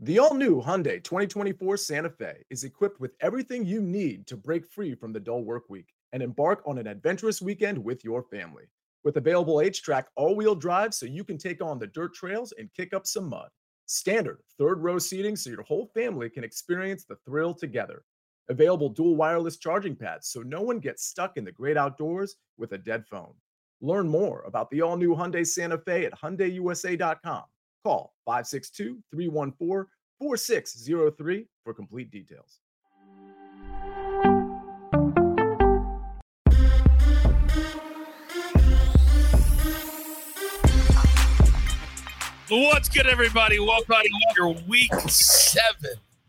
The all-new Hyundai 2024 Santa Fe is equipped with everything you need to break free from the dull work week and embark on an adventurous weekend with your family. With available H-Track all-wheel drive so you can take on the dirt trails and kick up some mud. Standard third-row seating so your whole family can experience the thrill together. Available dual wireless charging pads so no one gets stuck in the great outdoors with a dead phone. Learn more about the all-new Hyundai Santa Fe at HyundaiUSA.com. Call 562-314-4603 for complete details. What's good, everybody? Welcome to your Week 7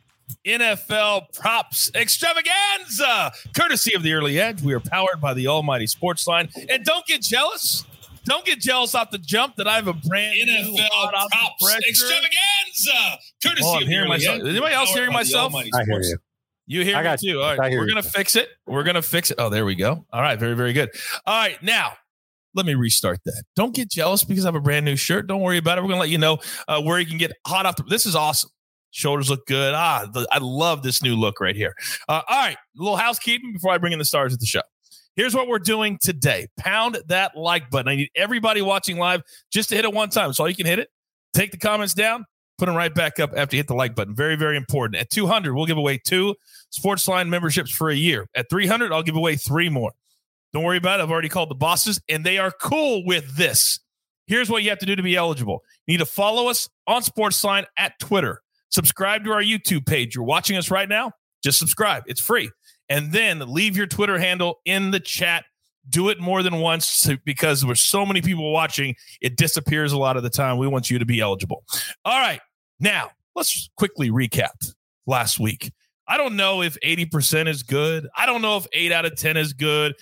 NFL Props Extravaganza, courtesy of the Early Edge. We are powered by the almighty Sportsline. And don't get jealous. Don't get jealous off the jump that I have a brand new NFL Props Extravaganza, courtesy of the Early Edge. Is anybody else hearing myself? I hear you. You hear me too. All right, we're going to fix it. We're going to fix it. Oh, there we go. All right, very, very good. All right, now, let me restart that. Don't get jealous because I have a brand new shirt. Don't worry about it. We're going to let you know where you can get hot off. This is awesome. Shoulders look good. I love this new look right here. All right, a little housekeeping before I bring in the stars of the show. Here's what we're doing today. Pound that like button. I need everybody watching live just to hit it one time. So you can hit it. Take the comments down. Put them right back up after you hit the like button. Very, very important. At 200, we'll give away 2 Sportsline memberships for a year. At 300, I'll give away 3 more. Don't worry about it. I've already called the bosses, and they are cool with this. Here's what you have to do to be eligible. You need to follow us on Sportsline at Twitter. Subscribe to our YouTube page. You're watching us right now. Just subscribe. It's free. And then leave your Twitter handle in the chat. Do it more than once because there's so many people watching. It disappears a lot of the time. We want you to be eligible. All right. Now, let's quickly recap last week. I don't know if 80% is good. I don't know if 8 out of 10 is good.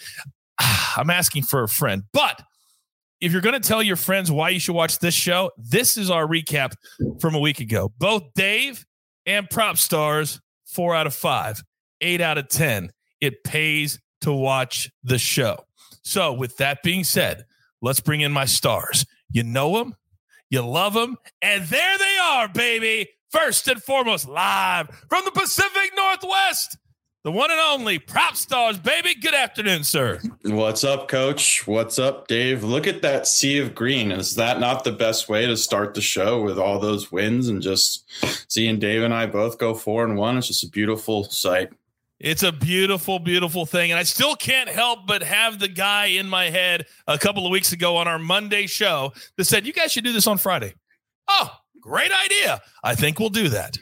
I'm asking for a friend. But if you're going to tell your friends why you should watch this show, this is our recap from a week ago. Both Dave and Prop Stars, 4 out of 5, 8 out of 10. It pays to watch the show. So with that being said, let's bring in my stars. You know them, you love them, and there they are, baby. First and foremost, live from the Pacific Northwest, the one and only Prop Stars, baby. Good afternoon, sir. What's up, Coach? What's up, Dave? Look at that sea of green. Is that not the best way to start the show with all those wins and just seeing Dave and I both go 4-1? It's just a beautiful sight. It's a beautiful, beautiful thing. And I still can't help but have the guy in my head a couple of weeks ago on our Monday show that said, you guys should do this on Friday. Oh, great idea. I think we'll do that.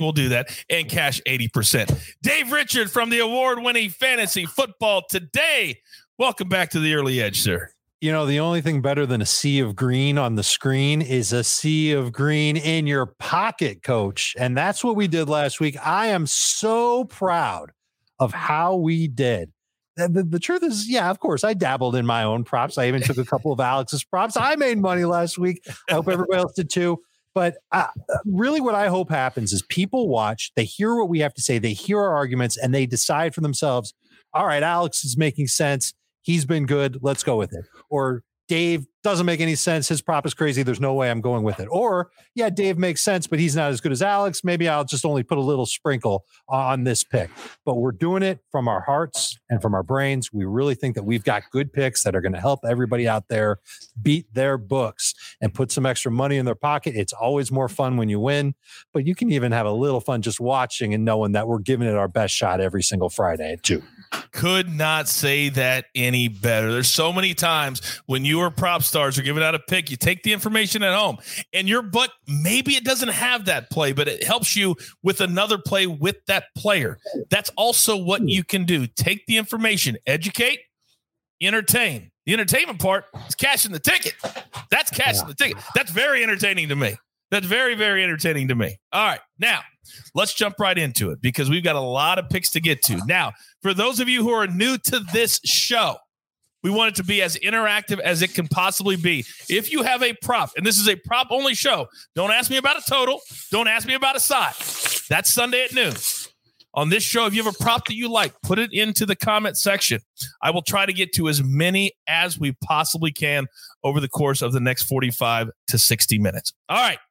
And cash 80%. Dave Richard from the award-winning Fantasy Football Today. Welcome back to the Early Edge, sir. You know, the only thing better than a sea of green on the screen is a sea of green in your pocket, Coach. And that's what we did last week. I am so proud of how we did. The truth is, yeah, of course, I dabbled in my own props. I even took a couple of Alex's props. I made money last week. I hope everybody else did too. But really what I hope happens is people watch, they hear what we have to say, they hear our arguments, and they decide for themselves, all right, Alex is making sense. He's been good. Let's go with it. Or Dave doesn't make any sense. His prop is crazy. There's no way I'm going with it. Or, yeah, Dave makes sense, but he's not as good as Alex. Maybe I'll just only put a little sprinkle on this pick. But we're doing it from our hearts and from our brains. We really think that we've got good picks that are going to help everybody out there beat their books and put some extra money in their pocket. It's always more fun when you win, but you can even have a little fun just watching and knowing that we're giving it our best shot every single Friday at 2. Could not say that any better. There's so many times when you or Prop Stars are giving out a pick, you take the information at home and maybe it doesn't have that play, but it helps you with another play with that player. That's also what you can do. Take the information, educate, entertain. The entertainment part is cashing the ticket. That's cashing the ticket. That's very entertaining to me. That's very, very entertaining to me. All right. Now, let's jump right into it because we've got a lot of picks to get to. Now, for those of you who are new to this show, we want it to be as interactive as it can possibly be. If you have a prop, and this is a prop-only show, don't ask me about a total. Don't ask me about a side. That's Sunday at noon. On this show, if you have a prop that you like, put it into the comment section. I will try to get to as many as we possibly can over the course of the next 45 to 60 minutes. All right.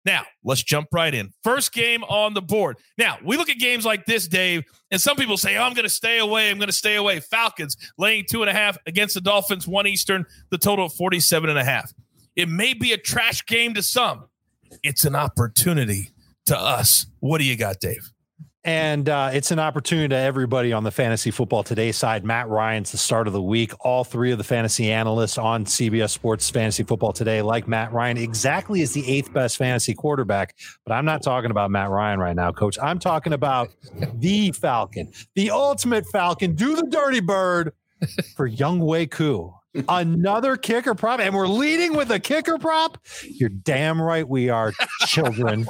Now, let's jump right in. First game on the board. Now, we look at games like this, Dave, and some people say, I'm going to stay away. Falcons laying 2.5 against the Dolphins, 1 Eastern, the total of 47.5. It may be a trash game to some. It's an opportunity to us. What do you got, Dave? And it's an opportunity to everybody on the Fantasy Football Today side. Matt Ryan's the start of the week. All three of the fantasy analysts on CBS Sports Fantasy Football Today like Matt Ryan exactly as the 8th best fantasy quarterback. But I'm not talking about Matt Ryan right now, Coach. I'm talking about the Falcon, the ultimate Falcon. Do the dirty bird for Younghoe Koo. Another kicker prop, and we're leading with a kicker prop. You're damn right we are, children.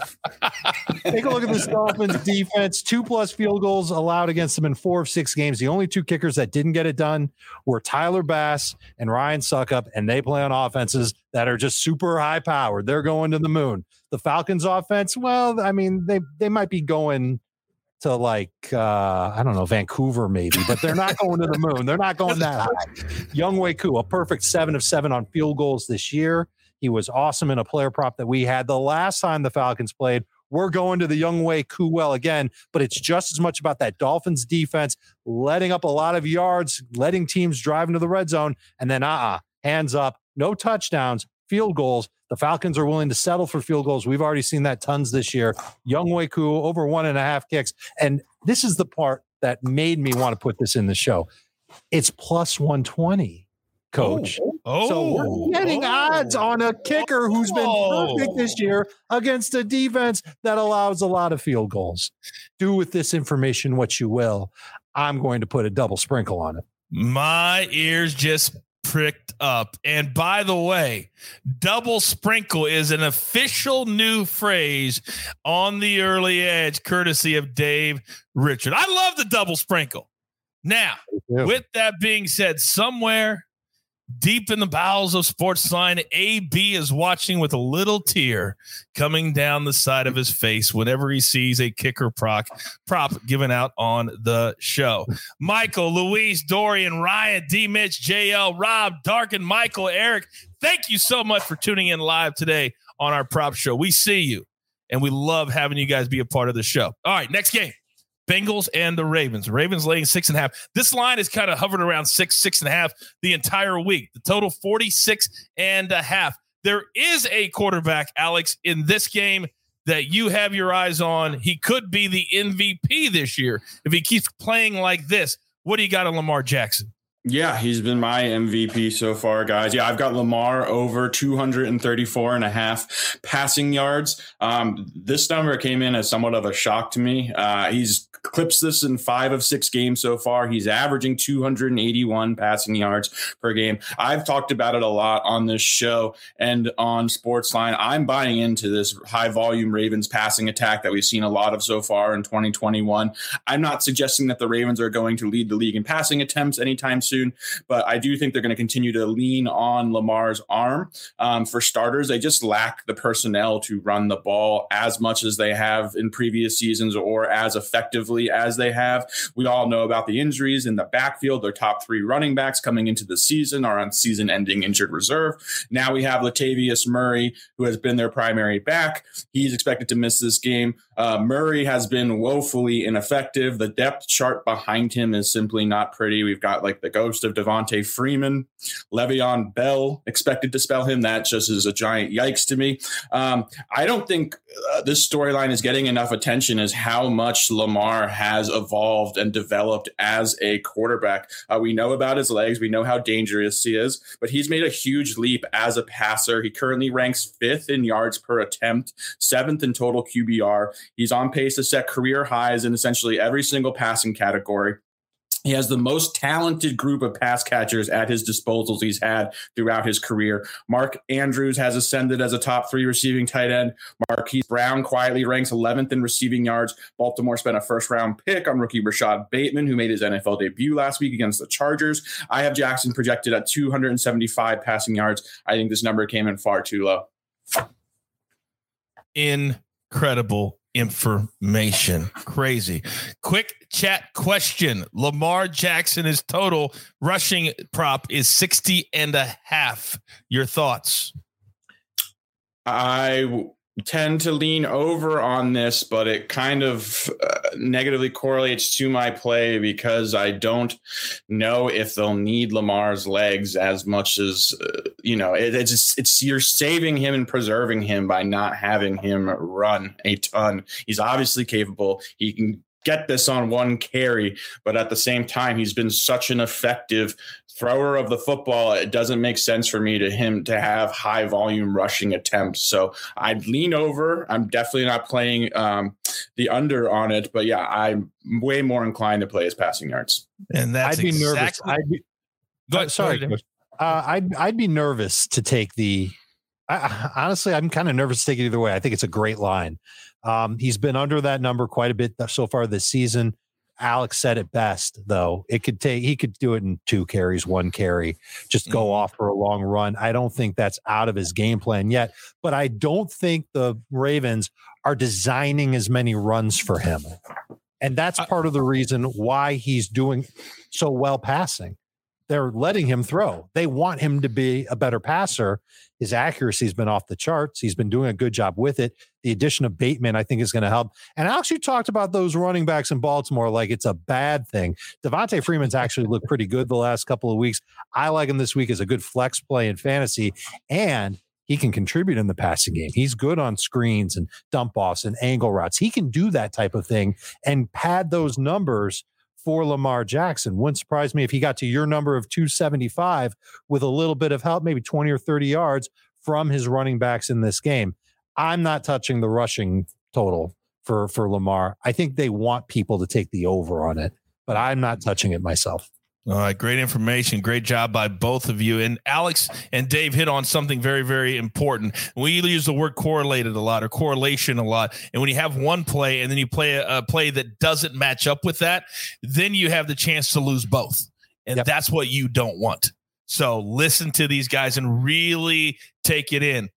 Take a look at this Dolphins defense. 2+ field goals allowed against them in 4 of 6 games. The only 2 kickers that didn't get it done were Tyler Bass and Ryan Suckup, and they play on offenses that are just super high powered. They're going to the moon. The Falcons offense, well, I mean, they might be going to like, I don't know, Vancouver maybe, but they're not going to the moon. They're not going that high. Younghoe Koo, a perfect 7 of 7 on field goals this year. He was awesome in a player prop that we had the last time the Falcons played. We're going to the Younghoe Koo well again, but it's just as much about that Dolphins defense letting up a lot of yards, letting teams drive into the red zone, and then hands up, no touchdowns, field goals. The Falcons are willing to settle for field goals. We've already seen that tons this year. Younghoe Koo over 1.5 kicks. And this is the part that made me want to put this in the show. It's plus 120, Coach. So we're getting odds on a kicker who's been perfect this year against a defense that allows a lot of field goals. Do with this information what you will. I'm going to put a double sprinkle on it. My ears just pricked up. And by the way, double sprinkle is an official new phrase on the early edge, courtesy of Dave Richard. I love the double sprinkle. Now, with that being said, somewhere deep in the bowels of Sportsline, AB is watching with a little tear coming down the side of his face whenever he sees a kicker prop given out on the show. Michael, Luis, Dorian, Ryan, D. Mitch, JL, Rob, Darkin, Michael, Eric, thank you so much for tuning in live today on our prop show. We see you, and we love having you guys be a part of the show. All right, next game. Bengals and the Ravens. Ravens laying 6.5. This line is kind of hovering around 6.5 the entire week. The total 46.5. There is a quarterback, Alex, in this game that you have your eyes on. He could be the MVP this year if he keeps playing like this. What do you got on Lamar Jackson? Yeah, he's been my MVP so far, guys. Yeah, I've got Lamar over 234.5 passing yards. This number came in as somewhat of a shock to me. He's clips this in 5 of 6 games so far. He's averaging 281 passing yards per game. I've talked about it a lot on this show and on Sportsline. I'm buying into this high volume Ravens passing attack that we've seen a lot of so far in 2021. I'm not suggesting that the Ravens are going to lead the league in passing attempts anytime soon, but I do think they're going to continue to lean on Lamar's arm. For starters, they just lack the personnel to run the ball as much as they have in previous seasons or as effectively as they have. We all know about the injuries in the backfield. Their top 3 running backs coming into the season are on season-ending injured reserve. Now we have Latavius Murray, who has been their primary back. He's expected to miss this game. Murray has been woefully ineffective. The depth chart behind him is simply not pretty. We've got like the ghost of Devontae Freeman, Le'Veon Bell expected to spell him. That just is a giant yikes to me. I don't think this storyline is getting enough attention as how much Lamar has evolved and developed as a quarterback. We know about his legs. We know how dangerous he is, but he's made a huge leap as a passer. He currently ranks 5th in yards per attempt, 7th in total QBR. He's on pace to set career highs in essentially every single passing category. He has the most talented group of pass catchers at his disposals he's had throughout his career. Mark Andrews has ascended as a top 3 receiving tight end. Marquise Brown quietly ranks 11th in receiving yards. Baltimore spent a first-round pick on rookie Rashad Bateman, who made his NFL debut last week against the Chargers. I have Jackson projected at 275 passing yards. I think this number came in far too low. Incredible information. Crazy. Quick chat question. Lamar Jackson, his total rushing prop is 60.5. Your thoughts? I tend to lean over on this, but it kind of negatively correlates to my play because I don't know if they'll need Lamar's legs as much as, it's you're saving him and preserving him by not having him run a ton. He's obviously capable. He can get this on one carry, but at the same time, he's been such an effective thrower of the football. It doesn't make sense for me to have high volume rushing attempts. So I'd lean over. I'm definitely not playing the under on it, but yeah, I'm way more inclined to play his passing yards. And that's I'd be nervous. I'd be nervous to take honestly, I'm kind of nervous to take it either way. I think it's a great line. He's been under that number quite a bit so far this season. Alex said it best, though. He could do it in 2 carries, 1 carry, just go off for a long run. I don't think that's out of his game plan yet, but I don't think the Ravens are designing as many runs for him. And that's part of the reason why he's doing so well passing. They're letting him throw. They want him to be a better passer. His accuracy has been off the charts. He's been doing a good job with it. The addition of Bateman, I think, is going to help. And Alex, you talked about those running backs in Baltimore like it's a bad thing. Devontae Freeman's actually looked pretty good the last couple of weeks. I like him this week as a good flex play in fantasy, and he can contribute in the passing game. He's good on screens and dump offs and angle routes. He can do that type of thing and pad those numbers for Lamar Jackson. Wouldn't surprise me if he got to your number of 275 with a little bit of help, maybe 20 or 30 yards from his running backs in this game. I'm not touching the rushing total for Lamar. I think they want people to take the over on it, but I'm not touching it myself. All right. Great information. Great job by both of you. And Alex and Dave hit on something very, very important. We use the word correlated a lot or correlation a lot. And when you have one play and then you play a play that doesn't match up with that, then you have the chance to lose both. And that's what you don't want. So listen to these guys and really take it in.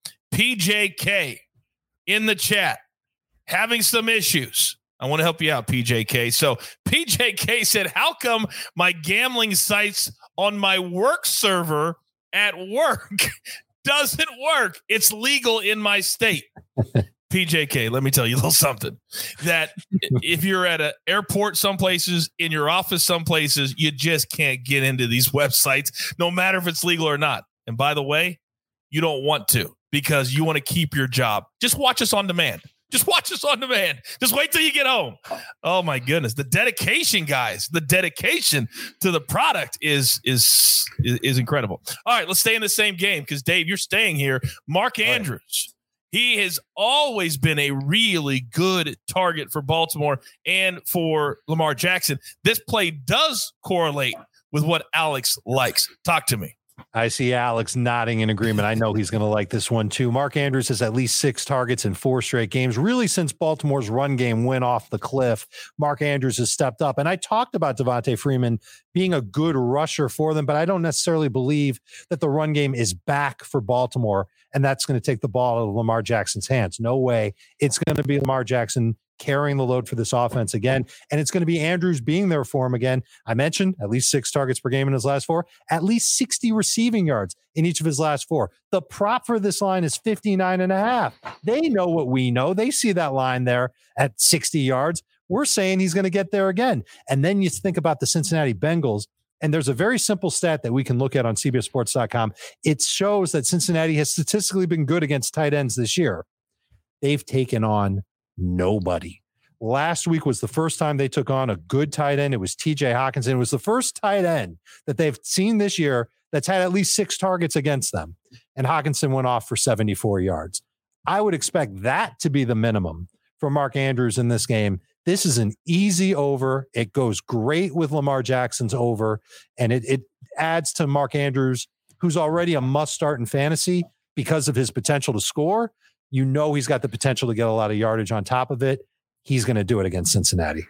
PJK in the chat, having some issues. I want to help you out, PJK. So PJK said, how come my gambling sites on my work server at work doesn't work? It's legal in my state. PJK, let me tell you a little something. That if you're at an airport some places, in your office some places, you just can't get into these websites, no matter if it's legal or not. And by the way, you don't want to because you want to keep your job. Just watch us on demand. Just watch us on demand. Just wait till you get home. Oh, my goodness. The dedication, guys, the dedication to the product is incredible. All right, let's stay in the same game because, Dave, you're staying here. Mark Andrews, he has always been a really good target for Baltimore and for Lamar Jackson. This play does correlate with what Alex likes. Talk to me. I see Alex nodding in agreement. I know he's going to like this one too. Mark Andrews has at least 6 targets in 4 straight games. Really, since Baltimore's run game went off the cliff, Mark Andrews has stepped up. And I talked about Devontae Freeman being a good rusher for them, but I don't necessarily believe that the run game is back for Baltimore, and that's going to take the ball out of Lamar Jackson's hands. No way. It's going to be Lamar Jackson carrying the load for this offense again. And it's going to be Andrews being there for him again. I mentioned at least 6 targets per game in his last 4, at least 60 receiving yards in each of his last 4. The prop for this line is 59.5. They know what we know. They see that line there at 60 yards. We're saying he's going to get there again. And then you think about the Cincinnati Bengals. And there's a very simple stat that we can look at on CBSSports.com. It shows that Cincinnati has statistically been good against tight ends this year. They've taken on nobody. Last week was the first time they took on a good tight end. It was TJ Hockenson. It was the first tight end that they've seen this year that's had at least 6 targets against them. And Hockenson went off for 74 yards. I would expect that to be the minimum for Mark Andrews in this game. This is an easy over. It goes great with Lamar Jackson's over. And it adds to Mark Andrews, who's already a must start in fantasy because of his potential to score. You know he's got the potential to get a lot of yardage on top of it. He's going to do it against Cincinnati.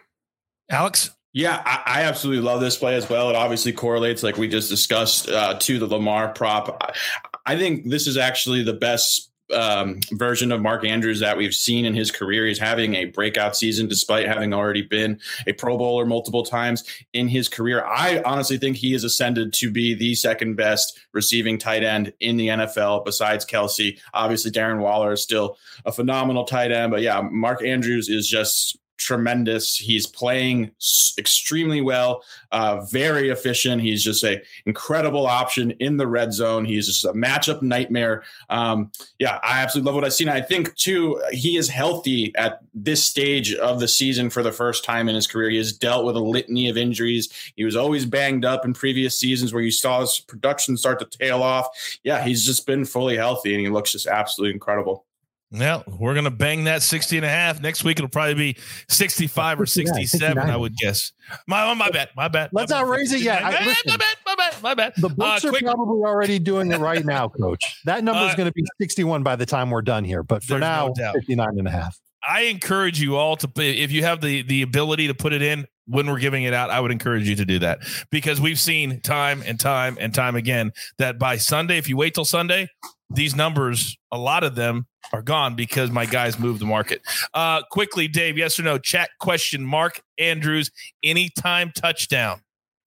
Alex? Yeah, I absolutely love this play as well. It obviously correlates, like we just discussed, to the Lamar prop. I think this is actually the best version of Mark Andrews that we've seen in his career. He's having a breakout season despite having already been a Pro Bowler multiple times in his career. I honestly think he has ascended to be the second best receiving tight end in the NFL besides Kelsey. Obviously, Darren Waller is still a phenomenal tight end, but yeah, Mark Andrews is just tremendous. He's playing extremely well, very efficient. He's just an incredible option in the red zone. He's just a matchup nightmare. Yeah, I absolutely love what I've seen. I think, too, he is healthy at this stage of the season for the first time in his career. He has dealt with a litany of injuries. He was always banged up in previous seasons where you saw his production start to tail off. Yeah, he's just been fully healthy, and he looks just absolutely incredible. Yeah, we're going to bang that 60.5. Next week, it'll probably be 65 or 67, I would guess. My bad. Let's not raise it yet. My bad. The books are probably already doing it right now, Coach. That number is going to be 61 by the time we're done here. But for now, 59.5. I encourage you all to, if you have the ability to put it in when we're giving it out, I would encourage you to do that, because we've seen time and time again that by Sunday, if you wait till Sunday, these numbers, a lot of them are gone because my guys moved the market. Quickly, Dave, yes or no? Chat question, Mark Andrews, anytime touchdown.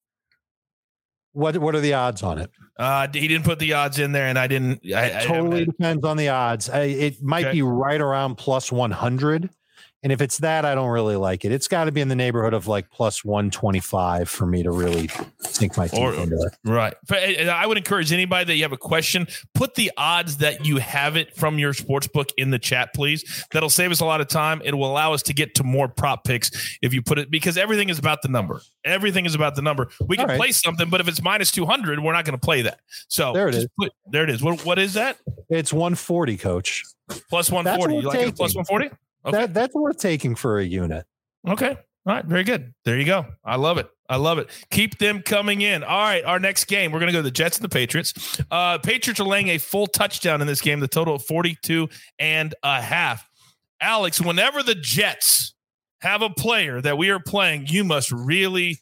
What are the odds on it? He didn't put the odds in there, and I didn't. It totally depends on the odds. It might be right around plus 100. And if it's that, I don't really like it. It's got to be in the neighborhood of like plus 125 for me to really sink my teeth into it. Right. I would encourage anybody that you have a question, put the odds that you have it from your sports book in the chat, please. That'll save us a lot of time. It will allow us to get to more prop picks if you put it, because everything is about the number. Everything is about the number. We can play something, but if it's minus 200, we're not going to play that. So there it is. There it is. What is that? It's 140, Coach. Plus 140. You like it plus 140? Okay. That's worth taking for a unit. Okay. All right. Very good. There you go. I love it. Keep them coming in. All right. Our next game, we're going to go to the Jets and the Patriots. Patriots are laying a full touchdown in this game, the total of 42.5. Alex, whenever the Jets have a player that we are playing, you must really,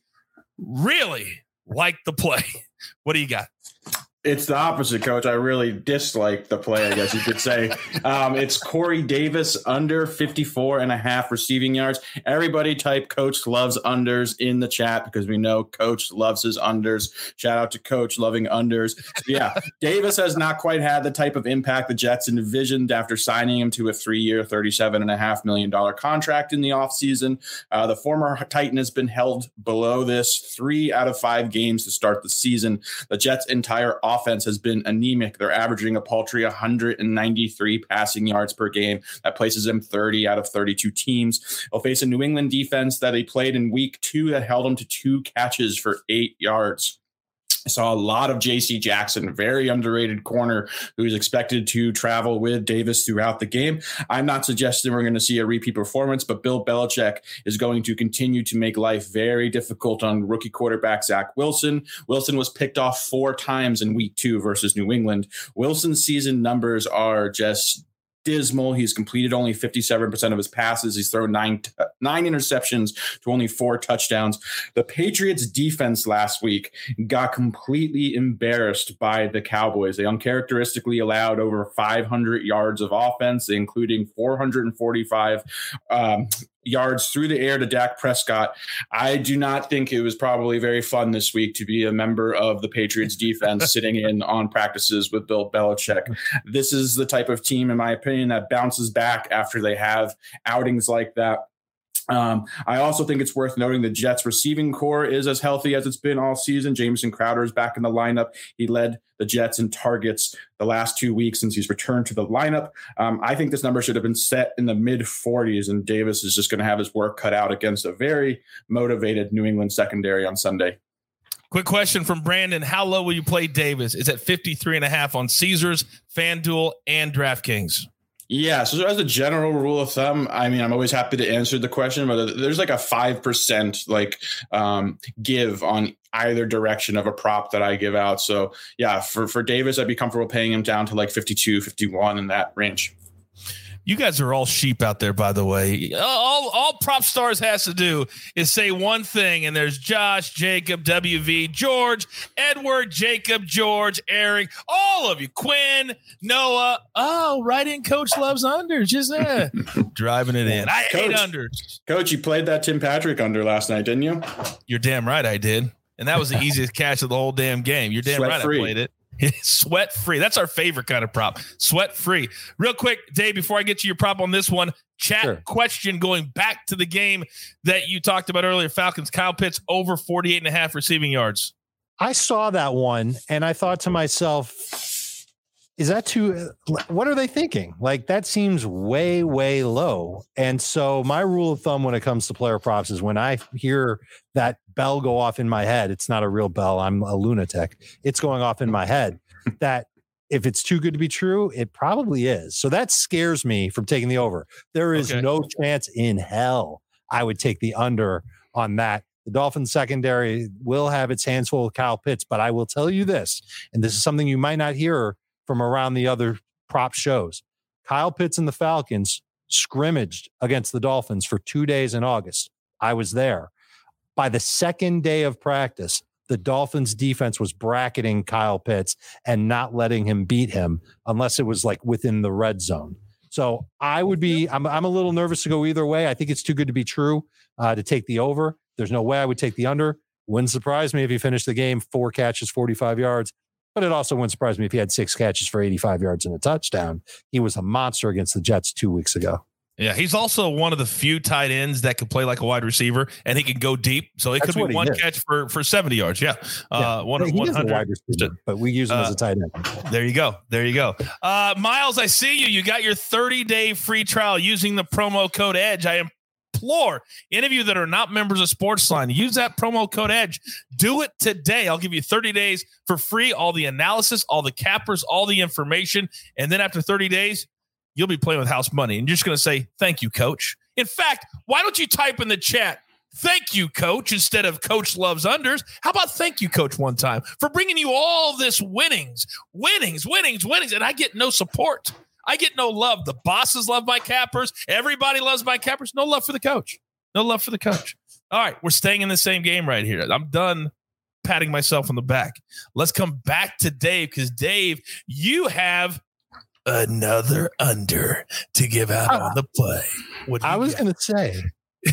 really like the play. What do you got? It's the opposite, Coach. I really dislike the play, I guess you could say. It's Corey Davis under 54.5 receiving yards. Everybody type Coach loves unders in the chat because we know Coach loves his unders. Shout out to Coach loving unders. Yeah, Davis has not quite had the type of impact the Jets envisioned after signing him to a 3-year, $37.5 million contract in the offseason. The former Titan has been held below this 3 out of 5 games to start the season. The Jets' entire offense has been anemic. They're averaging a paltry 193 passing yards per game. That places them 30 out of 32 teams. They'll face a New England defense that they played in week 2 that held them to 2 catches for 8 yards. I saw a lot of J.C. Jackson, very underrated corner who's expected to travel with Davis throughout the game. I'm not suggesting we're going to see a repeat performance, but Bill Belichick is going to continue to make life very difficult on rookie quarterback Zach Wilson. Wilson was picked off 4 times in week 2 versus New England. Wilson's season numbers are just dismal. He's completed only 57% of his passes. He's thrown 9 interceptions to only 4 touchdowns. The Patriots defense last week got completely embarrassed by the Cowboys. They uncharacteristically allowed over 500 yards of offense, including 445 yards through the air to Dak Prescott. I do not think it was probably very fun this week to be a member of the Patriots defense sitting in on practices with Bill Belichick. This is the type of team, in my opinion, that bounces back after they have outings like that. I also think it's worth noting the Jets receiving core is as healthy as it's been all season. Jamison Crowder is back in the lineup. He led the Jets in targets the last 2 weeks since he's returned to the lineup. I think this number should have been set in the mid-40s, and Davis is just going to have his work cut out against a very motivated New England secondary on Sunday. Quick question from Brandon. How low will you play Davis? It's at 53.5 on Caesars, FanDuel, and DraftKings. Yeah, so as a general rule of thumb, I mean, I'm always happy to answer the question, but there's like a 5% give on either direction of a prop that I give out. So yeah, for Davis, I'd be comfortable paying him down to like 52, 51 in that range. You guys are all sheep out there, by the way. All Prop Stars has to do is say one thing, and there's Josh, Jacob, WV, George, Edward, Jacob, George, Eric, all of you, Quinn, Noah. Oh, right in. Coach loves unders. Just driving it in. I hate unders. Coach, you played that Tim Patrick under last night, didn't you? You're damn right I did. And that was the easiest catch of the whole damn game. You're damn Sweat right free. I played it. Sweat free. That's our favorite kind of prop. Sweat free. Real quick, Dave, before I get to your prop on this one, chat question going back to the game that you talked about earlier. Falcons, Kyle Pitts over 48.5 receiving yards. I saw that one and I thought to myself, is that too, what are they thinking? Like that seems way, way low. And so my rule of thumb when it comes to player props is when I hear that bell go off in my head, it's not a real bell. I'm a lunatic. It's going off in my head that if it's too good to be true, it probably is. So that scares me from taking the over. There is no chance in hell I would take the under on that. The Dolphins secondary will have its hands full with Kyle Pitts, but I will tell you this, and this is something you might not hear from around the other prop shows. Kyle Pitts and the Falcons scrimmaged against the Dolphins for 2 days in August. I was there. By the second day of practice, the Dolphins defense was bracketing Kyle Pitts and not letting him beat him unless it was like within the red zone. So I would be, I'm a little nervous to go either way. I think it's too good to be true to take the over. There's no way I would take the under. Wouldn't surprise me if he finished the game 4 catches, 45 yards. But it also wouldn't surprise me if he had 6 catches for 85 yards and a touchdown. He was a monster against the Jets 2 weeks ago. Yeah, he's also one of the few tight ends that can play like a wide receiver, and he can go deep. So it could be one catch for 70 yards. Yeah. He is a wide receiver, but we use him as a tight end. There you go. Miles, I see you. You got your 30-day free trial using the promo code EDGE. I implore any of you that are not members of Sportsline, use that promo code EDGE. Do it today. I'll give you 30 days for free, all the analysis, all the cappers, all the information. And then after 30 days, you'll be playing with house money. And you're just going to say, thank you, coach. In fact, why don't you type in the chat, thank you, coach, instead of coach loves unders? How about thank you, coach, one time for bringing you all this winnings. And I get no support. I get no love. The bosses love my cappers. Everybody loves my cappers. No love for the coach. All right, we're staying in the same game right here. I'm done patting myself on the back. Let's come back to Dave because, Dave, you have another under to give out on the play. I was going to say,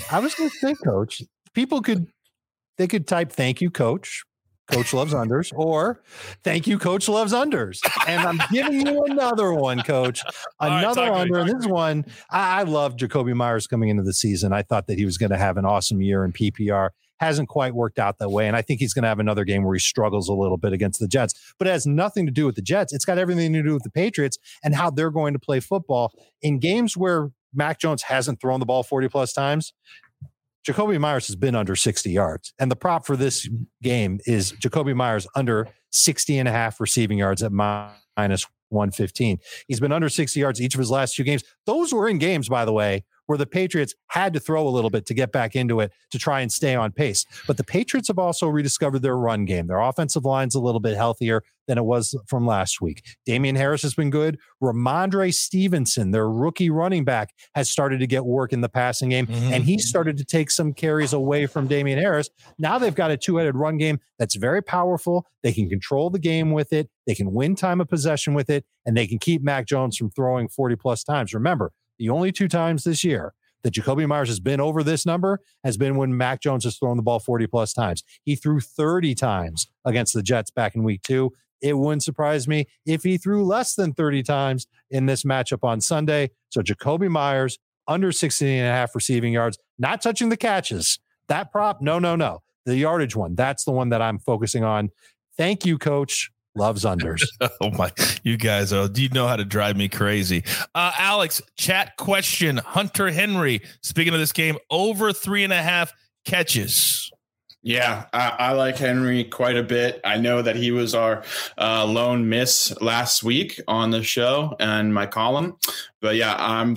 coach, people could type thank you, coach. Coach loves unders, or thank you, coach loves unders. And I'm giving you another one, coach. Another under. And this one, I love Jakobi Meyers coming into the season. I thought that he was going to have an awesome year in PPR. Hasn't quite worked out that way. And I think he's going to have another game where he struggles a little bit against the Jets. But it has nothing to do with the Jets. It's got everything to do with the Patriots and how they're going to play football. In games where Mac Jones hasn't thrown the ball 40-plus times, Jakobi Meyers has been under 60 yards. And the prop for this game is Jakobi Meyers under 60.5 receiving yards at minus 115. He's been under 60 yards each of his last 2 games. Those were in games, by the way, where the Patriots had to throw a little bit to get back into it to try and stay on pace. But the Patriots have also rediscovered their run game. Their offensive line's a little bit healthier than it was from last week. Damian Harris has been good. Ramondre Stevenson, their rookie running back, has started to get work in the passing game, and he started to take some carries away from Damian Harris. Now they've got a 2-headed run game that's very powerful. They can control the game with it. They can win time of possession with it, and they can keep Mac Jones from throwing 40-plus times. Remember, the only 2 times this year that Jakobi Meyers has been over this number has been when Mac Jones has thrown the ball 40-plus times. He threw 30 times against the Jets back in week 2. It wouldn't surprise me if he threw less than 30 times in this matchup on Sunday. So Jakobi Meyers, under 16.5 receiving yards, not touching the catches. That prop, no. The yardage one, that's the one that I'm focusing on. Thank you, coach. Loves unders. Oh my, you guys, do you know how to drive me crazy? Alex, chat question. Hunter Henry, speaking of this game, over 3.5 catches. Yeah, I like Henry quite a bit. I know that he was our lone miss last week on the show and my column, but yeah, I'm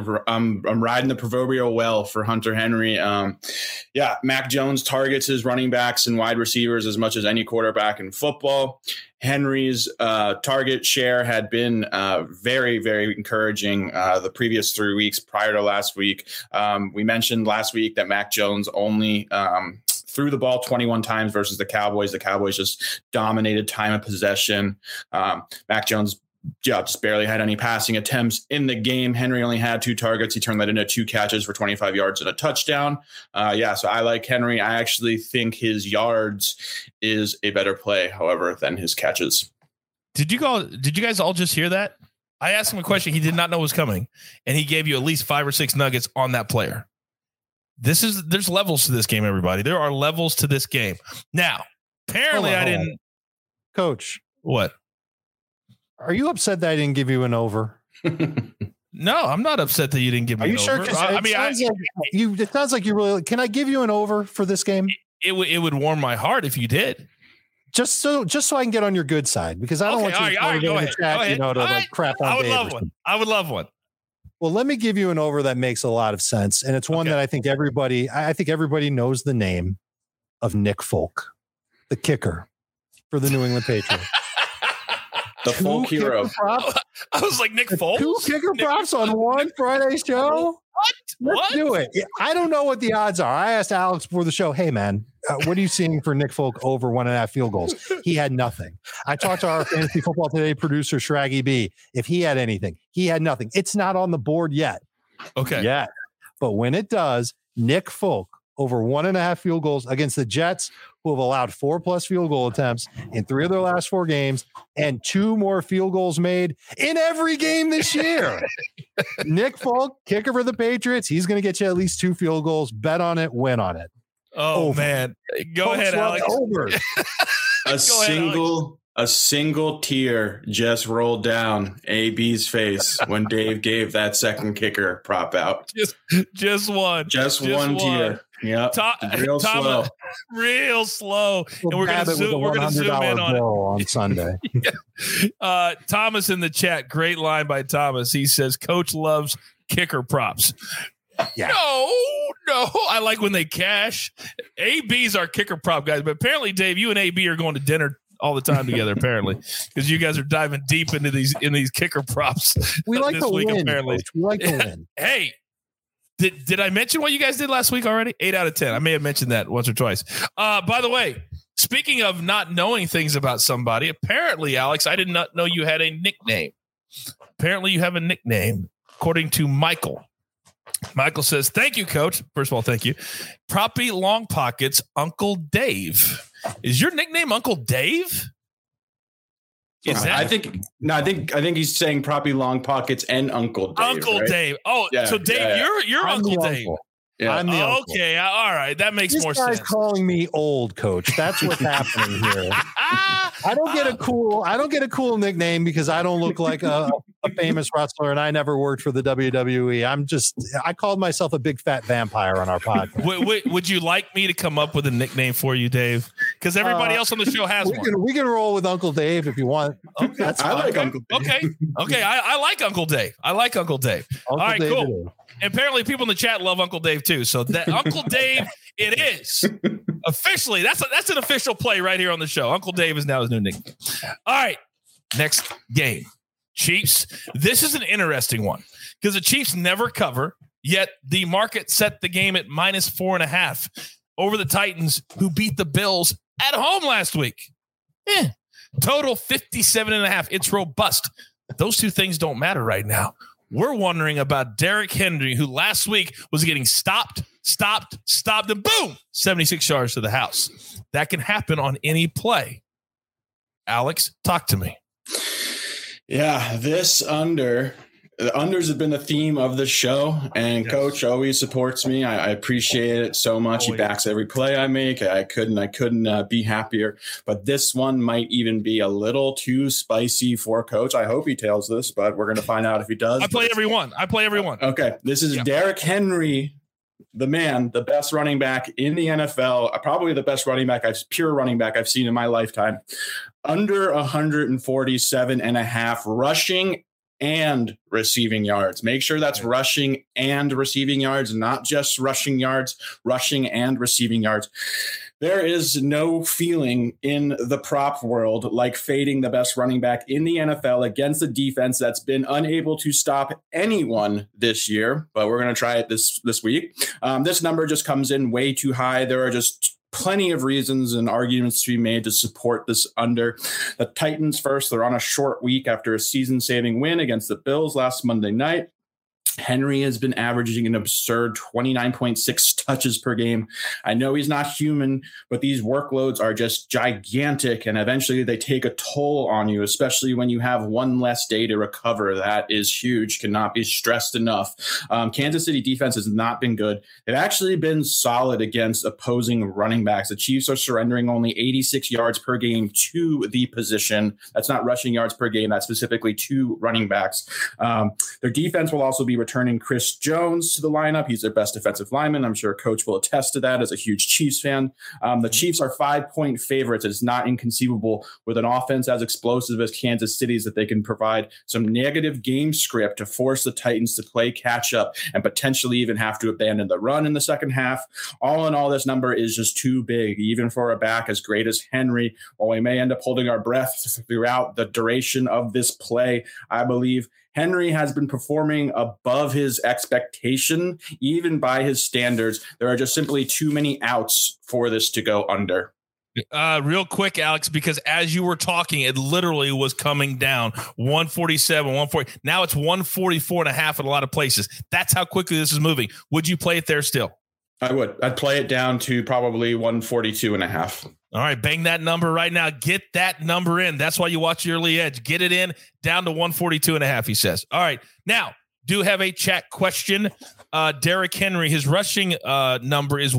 riding the proverbial well for Hunter Henry. Mac Jones targets his running backs and wide receivers as much as any quarterback in football. Henry's target share had been very, very encouraging the previous 3 weeks prior to last week. We mentioned last week that Mac Jones only threw the ball 21 times versus the Cowboys. The Cowboys just dominated time of possession. Mac Jones just barely had any passing attempts in the game. Henry only had 2 targets. He turned that into 2 catches for 25 yards and a touchdown. So I like Henry. I actually think his yards is a better play, however, than his catches. Did you guys all just hear that? I asked him a question he did not know was coming, and he gave you at least 5 or 6 nuggets on that player. There's levels to this game, everybody. There are levels to this game. Now, apparently I didn't. Coach. What? Are you upset that I didn't give you an over? No, I'm not upset that you didn't give me an over. Are you sure? It sounds like you really. Can I give you an over for this game? It would warm my heart if you did. Just so I can get on your good side, because I don't want you to go in the chat, to crap on Dave. I would love one. Well, let me give you an over that makes a lot of sense, and it's one that I think everybody knows the name of Nick Folk, the kicker for the New England Patriots. The Folk hero. I was like, Nick Folk? 2 kicker props on one Friday show? Let's do it. I don't know what the odds are. I asked Alex before the show, hey, man, what are you seeing for Nick Folk over 1.5 field goals? He had nothing. I talked to our Fantasy Football Today producer, Shraggy B. If he had anything, he had nothing. It's not on the board yet. Okay. Yeah. But when it does, Nick Folk over 1.5 field goals against the Jets, who have allowed 4+ field goal attempts in 3 of their last 4 games and 2 more field goals made in every game this year. Nick Folk, kicker for the Patriots. He's going to get you at least 2 field goals. Bet on it, win on it. Oh, over. Man. Go ahead, Alex. Over. A single tear just rolled down AB's face when Dave gave that second kicker prop out. Just one. Just one tear. Yeah, real slow. And we're going to zoom in on it on Sunday. Thomas in the chat, great line by Thomas. He says, Coach loves kicker props. Yeah. No. I like when they cash. AB's our kicker prop guys, but apparently, Dave, you and AB are going to dinner all the time together, apparently, because you guys are diving deep into these kicker props. We like this to week, win. Apparently, Coach. We like to win. Hey. Did I mention what you guys did last week already? 8 out of 10. I may have mentioned that once or twice. By the way, speaking of not knowing things about somebody, apparently, Alex, I did not know you had a nickname. Apparently, you have a nickname, according to Michael. Michael says, thank you, Coach. First of all, thank you. Proppy Long Pockets, Uncle Dave. Is your nickname Uncle Dave? I think he's saying Proppy Long Pockets and Uncle Dave. Uncle right? Dave. Oh, yeah, so Dave, yeah. You're Uncle Dave. Yeah. I'm the uncle. Okay, all right. That makes more sense. This guy's calling me old, Coach. That's what's happening here. I don't get a cool nickname because I don't look like a famous wrestler, and I never worked for the WWE. I called myself a big fat vampire on our podcast. Would you like me to come up with a nickname for you, Dave? Because everybody else on the show has one. We can roll with Uncle Dave if you want. Okay, that's I like Uncle Dave. Okay. I like Uncle Dave. All right, Dave, cool. And apparently, people in the chat love Uncle Dave too. So that Uncle Dave, it is officially. That's an official play right here on the show. Uncle Dave is now his new nickname. All right, next game, Chiefs. This is an interesting one because the Chiefs never cover. Yet the market set the game at -4.5 over the Titans, who beat the Bills at home last week. Total 57.5. It's robust. Those two things don't matter right now. We're wondering about Derrick Henry, who last week was getting stopped, and boom, 76 yards to the house. That can happen on any play. Alex, talk to me. Yeah, the unders have been the theme of the show, and yes. Coach always supports me. I appreciate it so much. He backs every play I make. I couldn't be happier. But this one might even be a little too spicy for Coach. I hope he tails this, but we're going to find out if he does. I play every one. Okay, this is Derrick Henry the man, the best running back in the NFL, probably the best pure running back I've seen in my lifetime. Under 147.5 rushing and receiving yards. Make sure that's rushing and receiving yards, not just rushing yards, rushing and receiving yards. There is no feeling in the prop world like fading the best running back in the NFL against a defense that's been unable to stop anyone this year. But we're going to try it this week. This number just comes in way too high. There are just plenty of reasons and arguments to be made to support this under. The Titans first, they're on a short week after a season-saving win against the Bills last Monday night. Henry has been averaging an absurd 29.6 touches per game. I know he's not human, but these workloads are just gigantic, and eventually they take a toll on you, especially when you have one less day to recover. That is huge, cannot be stressed enough. Kansas City defense has not been good. They've actually been solid against opposing running backs. The Chiefs are surrendering only 86 yards per game to the position. That's not rushing yards per game. That's specifically to running backs. Their defense will also be returning Chris Jones to the lineup. He's their best defensive lineman. I'm sure Coach will attest to that as a huge Chiefs fan. The Chiefs are 5-point favorites. It's not inconceivable with an offense as explosive as Kansas City's that they can provide some negative game script to force the Titans to play catch up and potentially even have to abandon the run in the second half. All in all, this number is just too big, even for a back as great as Henry. While we may end up holding our breath throughout the duration of this play, I believe Henry has been performing above his expectation, even by his standards. There are just simply too many outs for this to go under. Real quick, Alex, because as you were talking, it literally was coming down 147, 140. Now it's 144.5 in a lot of places. That's how quickly this is moving. Would you play it there still? I would. I'd play it down to probably 142.5. All right, bang that number right now. Get that number in. That's why you watch your early edge. Get it in down to 142.5, he says. All right, now do have a chat question. Derrick Henry, his rushing number is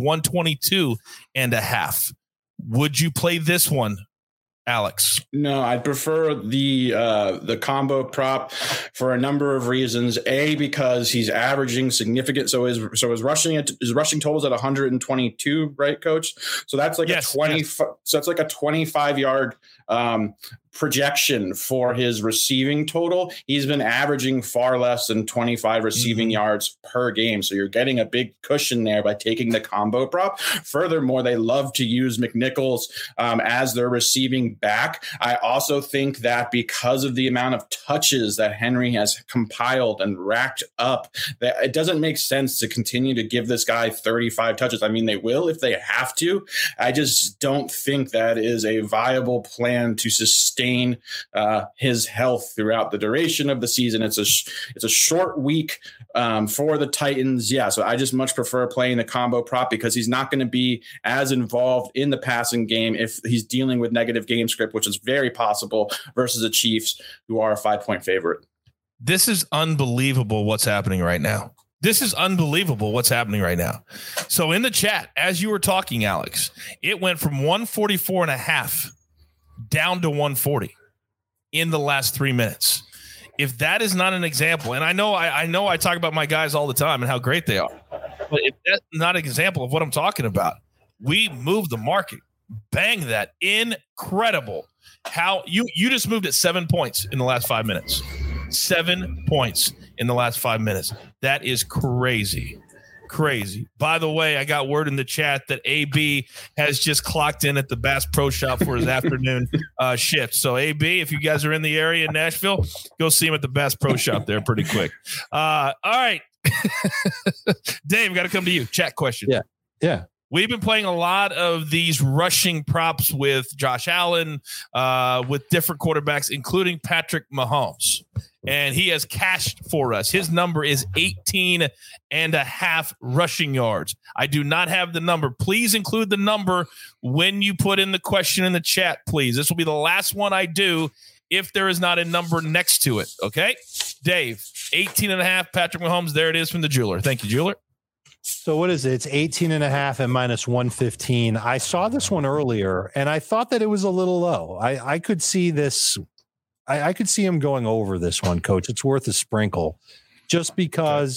122.5. Would you play this one, Alex? No, I'd prefer the combo prop for a number of reasons. A, because he's averaging significant. So his rushing totals at 122, right, Coach? So that's like a 20. Yes. So that's like a 25-yard projection for his receiving total. He's been averaging far less than 25 receiving yards per game. So you're getting a big cushion there by taking the combo prop. Furthermore, they love to use McNichols as their receiving back. I also think that because of the amount of touches that Henry has compiled and racked up, that it doesn't make sense to continue to give this guy 35 touches. I mean, they will if they have to. I just don't think that is a viable plan to sustain his health throughout the duration of the season. It's a short week for the Titans. Yeah, so I just much prefer playing the combo prop because he's not going to be as involved in the passing game if he's dealing with negative game script, which is very possible versus the Chiefs, who are a 5-point favorite. This is unbelievable what's happening right now. This is unbelievable what's happening right now. So in the chat, as you were talking, Alex, it went from 144.5 down to 140 in the last 3 minutes. If that is not an example, and I know I talk about my guys all the time and how great they are, but if that's not an example of what I'm talking about, we moved the market. Bang that. Incredible. How you just moved it 7 points in the last 5 minutes. 7 points in the last 5 minutes. That is crazy. Crazy. By the way, I got word in the chat that AB has just clocked in at the Bass Pro Shop for his afternoon shift. So AB, if you guys are in the area in Nashville, go see him at the Bass Pro Shop there pretty quick. All right. Dave, got to come to you. Chat question. Yeah. We've been playing a lot of these rushing props with Josh Allen, with different quarterbacks, including Patrick Mahomes. And he has cashed for us. His number is 18.5 rushing yards. I do not have the number. Please include the number when you put in the question in the chat, please. This will be the last one I do if there is not a number next to it. Okay? Dave, 18.5 Patrick Mahomes. There it is from the jeweler. Thank you, jeweler. So what is it? It's 18.5 and minus 115. I saw this one earlier and I thought that it was a little low. I could see this. I could see him going over this one, Coach. It's worth a sprinkle just because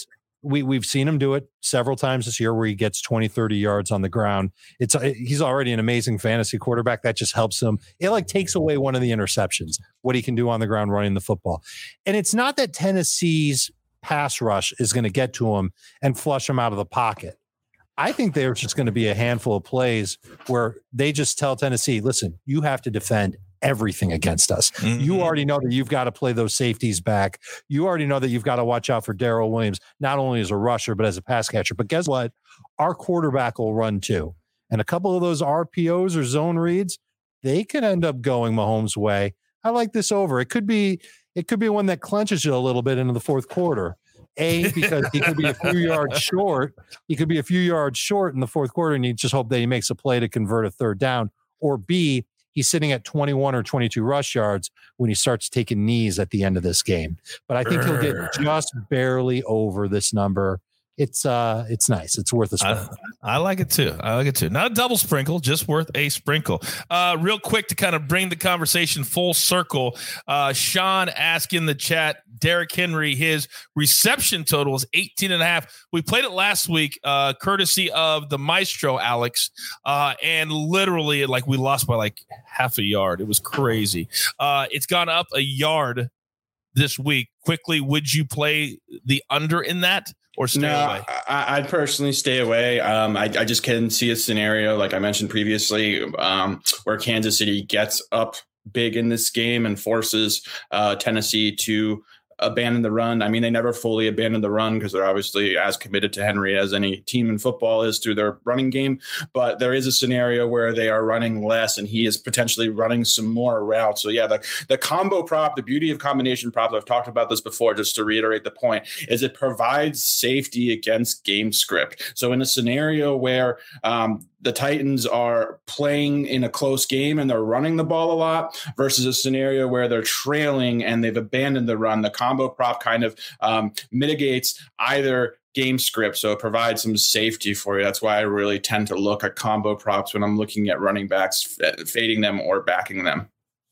We've seen him do it several times this year where he gets 20, 30 yards on the ground. He's already an amazing fantasy quarterback. That just helps him. It like takes away one of the interceptions, what he can do on the ground running the football. And it's not that Tennessee's pass rush is going to get to him and flush him out of the pocket. I think there's just going to be a handful of plays where they just tell Tennessee, listen, you have to defend everything against us. Mm-hmm. You already know that you've got to play those safeties back. You already know that you've got to watch out for Darrell Williams, not only as a rusher, but as a pass catcher. But guess what? Our quarterback will run too. And a couple of those RPOs or zone reads, they could end up going Mahomes' way. I like this over. It could be one that clenches you a little bit into the fourth quarter. Because he could be a few yards short. He could be a few yards short in the fourth quarter, and you just hope that he makes a play to convert a third down. Or B, he's sitting at 21 or 22 rush yards when he starts taking knees at the end of this game. But I think he'll get just barely over this number. It's nice. It's worth a sprinkle. I like it too. Not a double sprinkle, just worth a sprinkle. Real quick to kind of bring the conversation full circle. Sean asked in the chat, Derrick Henry, his reception total is 18.5. We played it last week, courtesy of the Maestro, Alex. And literally like we lost by like half a yard. It was crazy. It's gone up a yard this week. Quickly, would you play the under in that? Or stay away? I'd personally stay away. I just can't see a scenario, like I mentioned previously, where Kansas City gets up big in this game and forces Tennessee to abandon the run. I mean, they never fully abandon the run because they're obviously as committed to Henry as any team in football is through their running game. But there is a scenario where they are running less and he is potentially running some more routes. So yeah, the combo prop, the beauty of combination props, I've talked about this before, just to reiterate the point, is it provides safety against game script. So in a scenario where the Titans are playing in a close game and they're running the ball a lot versus a scenario where they're trailing and they've abandoned the run, the combo prop kind of mitigates either game script. So it provides some safety for you. That's why I really tend to look at combo props when I'm looking at running backs, fading them or backing them.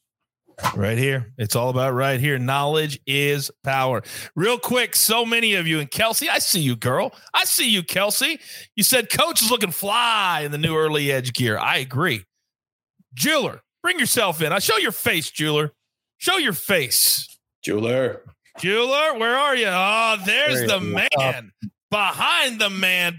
Right here. It's all about right here. Knowledge is power. Real quick, so many of you, and Kelsey, I see you, girl. I see you, Kelsey. You said Coach is looking fly in the new early edge gear. I agree. Jeweler, bring yourself in. Show your face, Jeweler. Show your face. Jeweler, where are you? Oh, there's the man. Behind the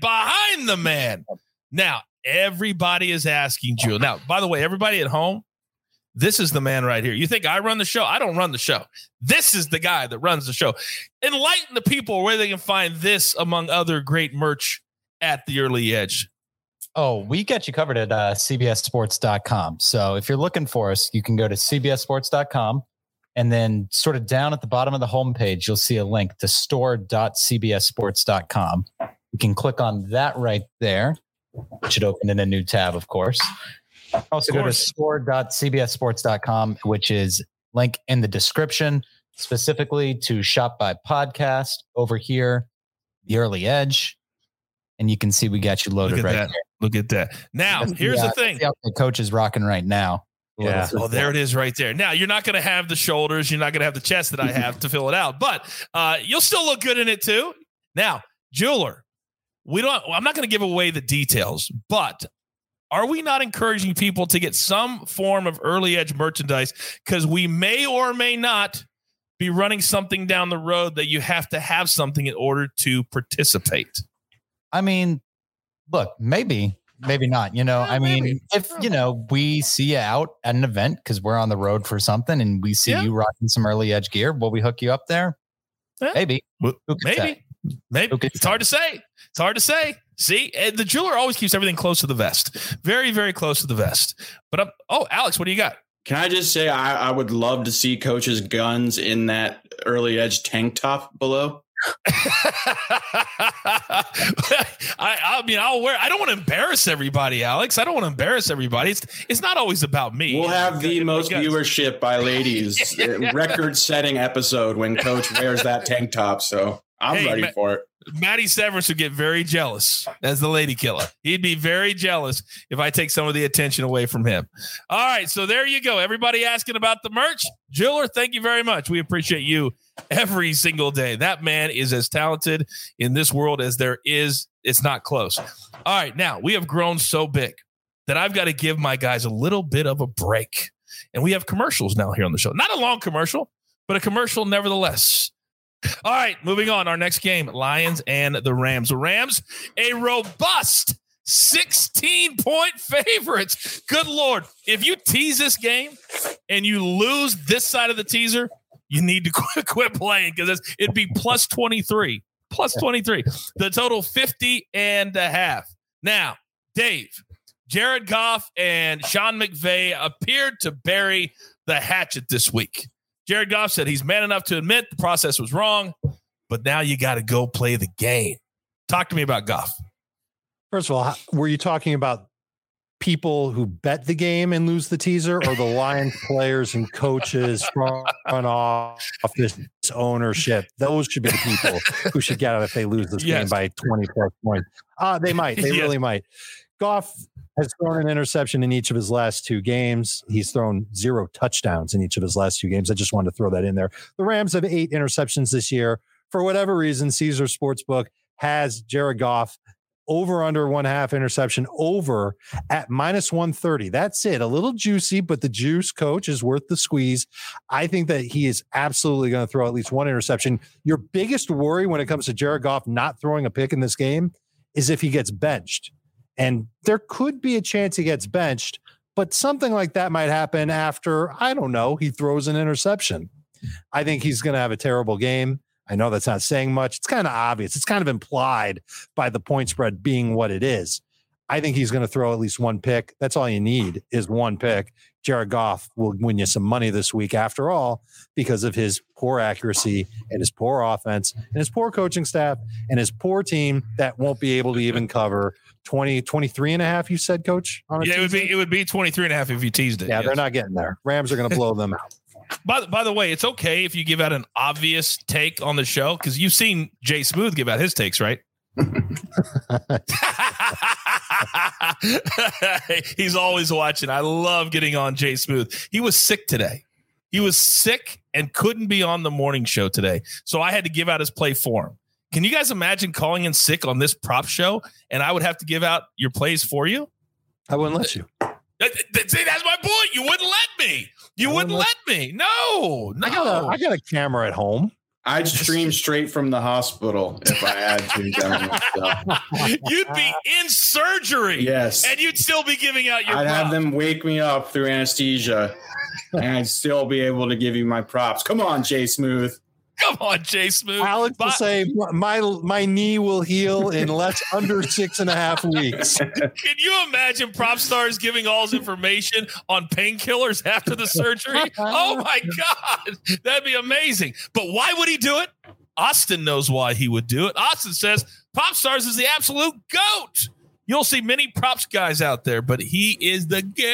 man. Now, everybody is asking Jeweler. Now, by the way, everybody at home, this is the man right here. You think I run the show? I don't run the show. This is the guy that runs the show. Enlighten the people where they can find this among other great merch at the Early Edge. Oh, we got you covered at cbssports.com. So if you're looking for us, you can go to cbssports.com and then sort of down at the bottom of the homepage, you'll see a link to store.cbssports.com. You can click on that right there. It should open in a new tab, of course. Also go to store.cbssports.com, which is link in the description, specifically to Shop by Podcast over here, the Early Edge. And you can see we got you loaded right there. Look at that. Now, here's the thing. The Coach is rocking right now. Yeah. Oh, there it is right there. Now, you're not going to have the shoulders. You're not going to have the chest that I have to fill it out. But you'll still look good in it, too. Now, Jeweler, I'm not going to give away the details, but are we not encouraging people to get some form of early edge merchandise? Because we may or may not be running something down the road that you have to have something in order to participate. I mean, look, maybe not. If, we see you out at an event because we're on the road for something and we see you rocking some early edge gear, will we hook you up there? Yeah. Maybe. Maybe. It's hard to say. See, the jeweler always keeps everything close to the vest. Very, very close to the vest. But Alex, what do you got? Can I just say I would love to see Coach's guns in that early edge tank top below? I'll wear. I don't want to embarrass everybody, Alex. I don't want to embarrass everybody. It's not always about me. We'll have the most viewership by ladies record-setting episode when Coach wears that tank top. So I'm ready for it. Matty Severance would get very jealous as the lady killer. He'd be very jealous if I take some of the attention away from him. All right, so there you go. Everybody asking about the merch. Jeweler, thank you very much. We appreciate you every single day. That man is as talented in this world as there is. It's not close. All right, now we have grown so big that I've got to give my guys a little bit of a break. And we have commercials now here on the show. Not a long commercial, but a commercial nevertheless. All right, moving on. Our next game, Lions and the Rams. The Rams, a robust 16-point favorites. Good Lord. If you tease this game and you lose this side of the teaser, you need to quit playing because it'd be plus 23. Plus 23. The total 50.5. Now, Dave, Jared Goff and Sean McVay appeared to bury the hatchet this week. Jared Goff said he's man enough to admit the process was wrong, but now you got to go play the game. Talk to me about Goff. First of all, were you talking about people who bet the game and lose the teaser, or the Lions players and coaches, front office, ownership? Those should be the people who should get out if they lose this game by 20 plus points. They might. They really might. Goff has thrown an interception in each of his last 2 games. He's thrown 0 touchdowns in each of his last 2 games. I just wanted to throw that in there. The Rams have 8 interceptions this year. For whatever reason, Caesar Sportsbook has Jared Goff over under 1/2 interception over at minus 130. That's it. A little juicy, but the juice, coach, is worth the squeeze. I think that he is absolutely going to throw at least 1 interception. Your biggest worry when it comes to Jared Goff not throwing a pick in this game is if he gets benched. And there could be a chance he gets benched, but something like that might happen after, I don't know, he throws an interception. I think he's going to have a terrible game. I know that's not saying much. It's kind of obvious. It's kind of implied by the point spread being what it is. I think he's going to throw at least 1 pick. That's all you need is 1 pick. Jared Goff will win you some money this week after all because of his poor accuracy and his poor offense and his poor coaching staff and his poor team that won't be able to even cover 23.5, you said, Coach? Yeah, it would be 23.5 if you teased it. Yeah, yes. They're not getting there. Rams are going to blow them out. By the way, it's okay if you give out an obvious take on the show because you've seen Jay Smooth give out his takes, right? He's always watching. I love getting on Jay Smooth. He was sick today. He was sick and couldn't be on the morning show today. So I had to give out his play for him. Can you guys imagine calling in sick on this prop show and I would have to give out your plays for you? I wouldn't let you. See, that's my point. You wouldn't let me. You wouldn't let me. No. I got a camera at home. I'd stream straight from the hospital if I had to. You'd be in surgery. Yes. And you'd still be giving out your I'd props. have them wake me up through anesthesia, and I'd still be able to give you my props. Come on, Jay Smooth. Come on, Jay Smooth. Alex will say, my knee will heal in under 6.5 weeks. Can you imagine Prop Stars giving all his information on painkillers after the surgery? Oh, my God. That'd be amazing. But why would he do it? Austin knows why he would do it. Austin says Prop Stars is the absolute GOAT. You'll see many props guys out there, but he is the GOAT.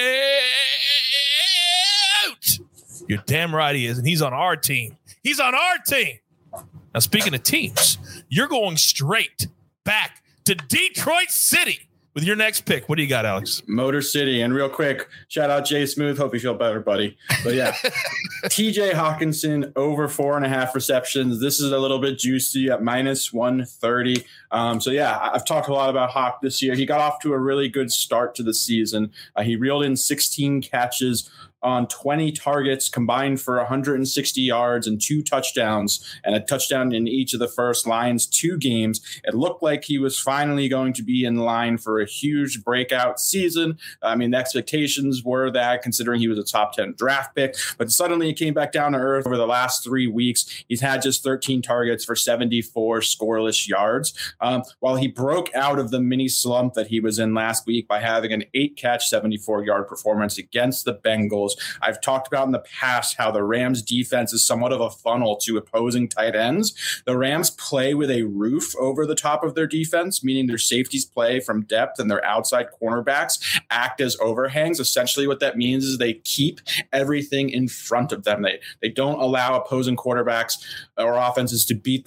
You're damn right he is, and he's on our team. He's on our team. Now, speaking of teams, you're going straight back to Detroit City with your next pick. What do you got, Alex? Motor City. And real quick, shout out Jay Smooth. Hope you feel better, buddy. But yeah, TJ Hawkinson over 4.5 receptions. This is a little bit juicy at minus 130. So yeah, I've talked a lot about Hawk this year. He got off to a really good start to the season. He reeled in 16 catches on 20 targets combined for 160 yards and 2 touchdowns and a touchdown in each of the first Lions 2 games. It looked like he was finally going to be in line for a huge breakout season. I mean, the expectations were that considering he was a top 10 draft pick, but suddenly he came back down to earth over the last 3 weeks. He's had just 13 targets for 74 scoreless yards. While he broke out of the mini slump that he was in last week by having an 8-catch, 74-yard performance against the Bengals. I've talked about in the past how the Rams defense is somewhat of a funnel to opposing tight ends. The Rams play with a roof over the top of their defense, meaning their safeties play from depth and their outside cornerbacks act as overhangs. Essentially what that means is they keep everything in front of them. They don't allow opposing quarterbacks or offenses to beat them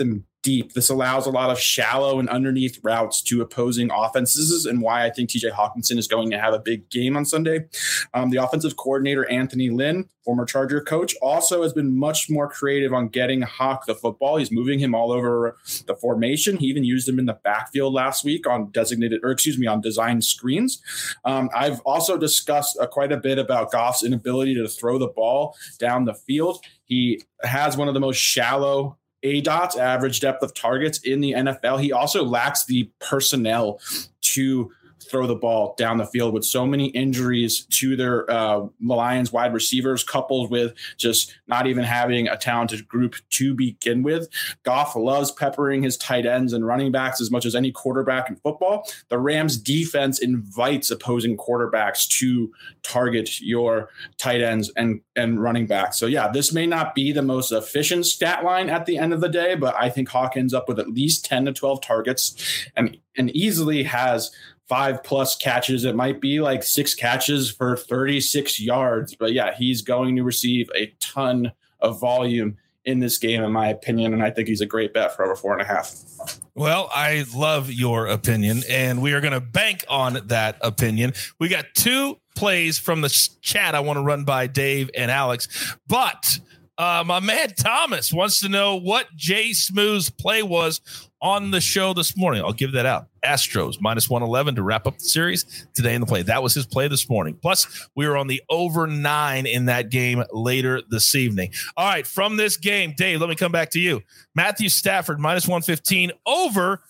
deep. This allows a lot of shallow and underneath routes to opposing offenses, and why I think TJ Hawkinson is going to have a big game on Sunday. The offensive coordinator, Anthony Lynn, former Charger coach, also has been much more creative on getting Hawk the football. He's moving him all over the formation. He even used him in the backfield last week on design screens. I've also discussed quite a bit about Goff's inability to throw the ball down the field. He has one of the most shallow ADOTs, average depth of targets, in the NFL. He also lacks the personnel to throw the ball down the field, with so many injuries to their Lions wide receivers, coupled with just not even having a talented group to begin with. Goff loves peppering his tight ends and running backs as much as any quarterback in football. The Rams defense invites opposing quarterbacks to target your tight ends and running backs. So yeah, this may not be the most efficient stat line at the end of the day, but I think Hawk ends up with at least 10 to 12 targets and easily has 5+ catches. It might be like 6 catches for 36 yards. But yeah, he's going to receive a ton of volume in this game, in my opinion. And I think he's a great bet for over 4.5. Well, I love your opinion, and we are going to bank on that opinion. We got 2 plays from the chat I want to run by Dave and Alex, but my man Thomas wants to know what Jay Smooth's play was on the show this morning. I'll give that out. Astros -111 to wrap up the series today in the play. That was his play this morning. Plus, we were on the over 9 in that game later this evening. All right, from this game, Dave, let me come back to you. Matthew Stafford -115 over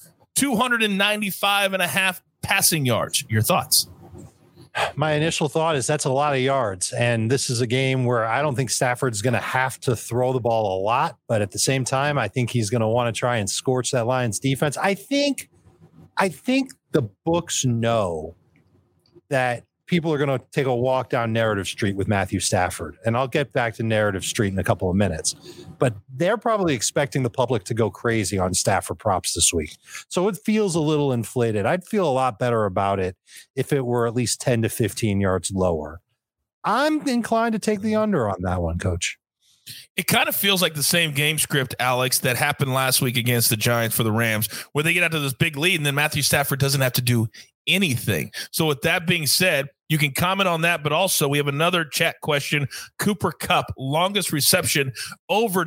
295.5 passing yards. Your thoughts? My initial thought is that's a lot of yards. And this is a game where I don't think Stafford's going to have to throw the ball a lot. But at the same time, I think he's going to want to try and scorch that Lions defense. I think the books know that people are going to take a walk down Narrative Street with Matthew Stafford. And I'll get back to Narrative Street in a couple of minutes. But they're probably expecting the public to go crazy on Stafford props this week. So it feels a little inflated. I'd feel a lot better about it if it were at least 10 to 15 yards lower. I'm inclined to take the under on that one, Coach. It kind of feels like the same game script, Alex, that happened last week against the Giants for the Rams, where they get out to this big lead and then Matthew Stafford doesn't have to do anything. So with that being said, you can comment on that, but also we have another chat question. Cooper Kupp, longest reception over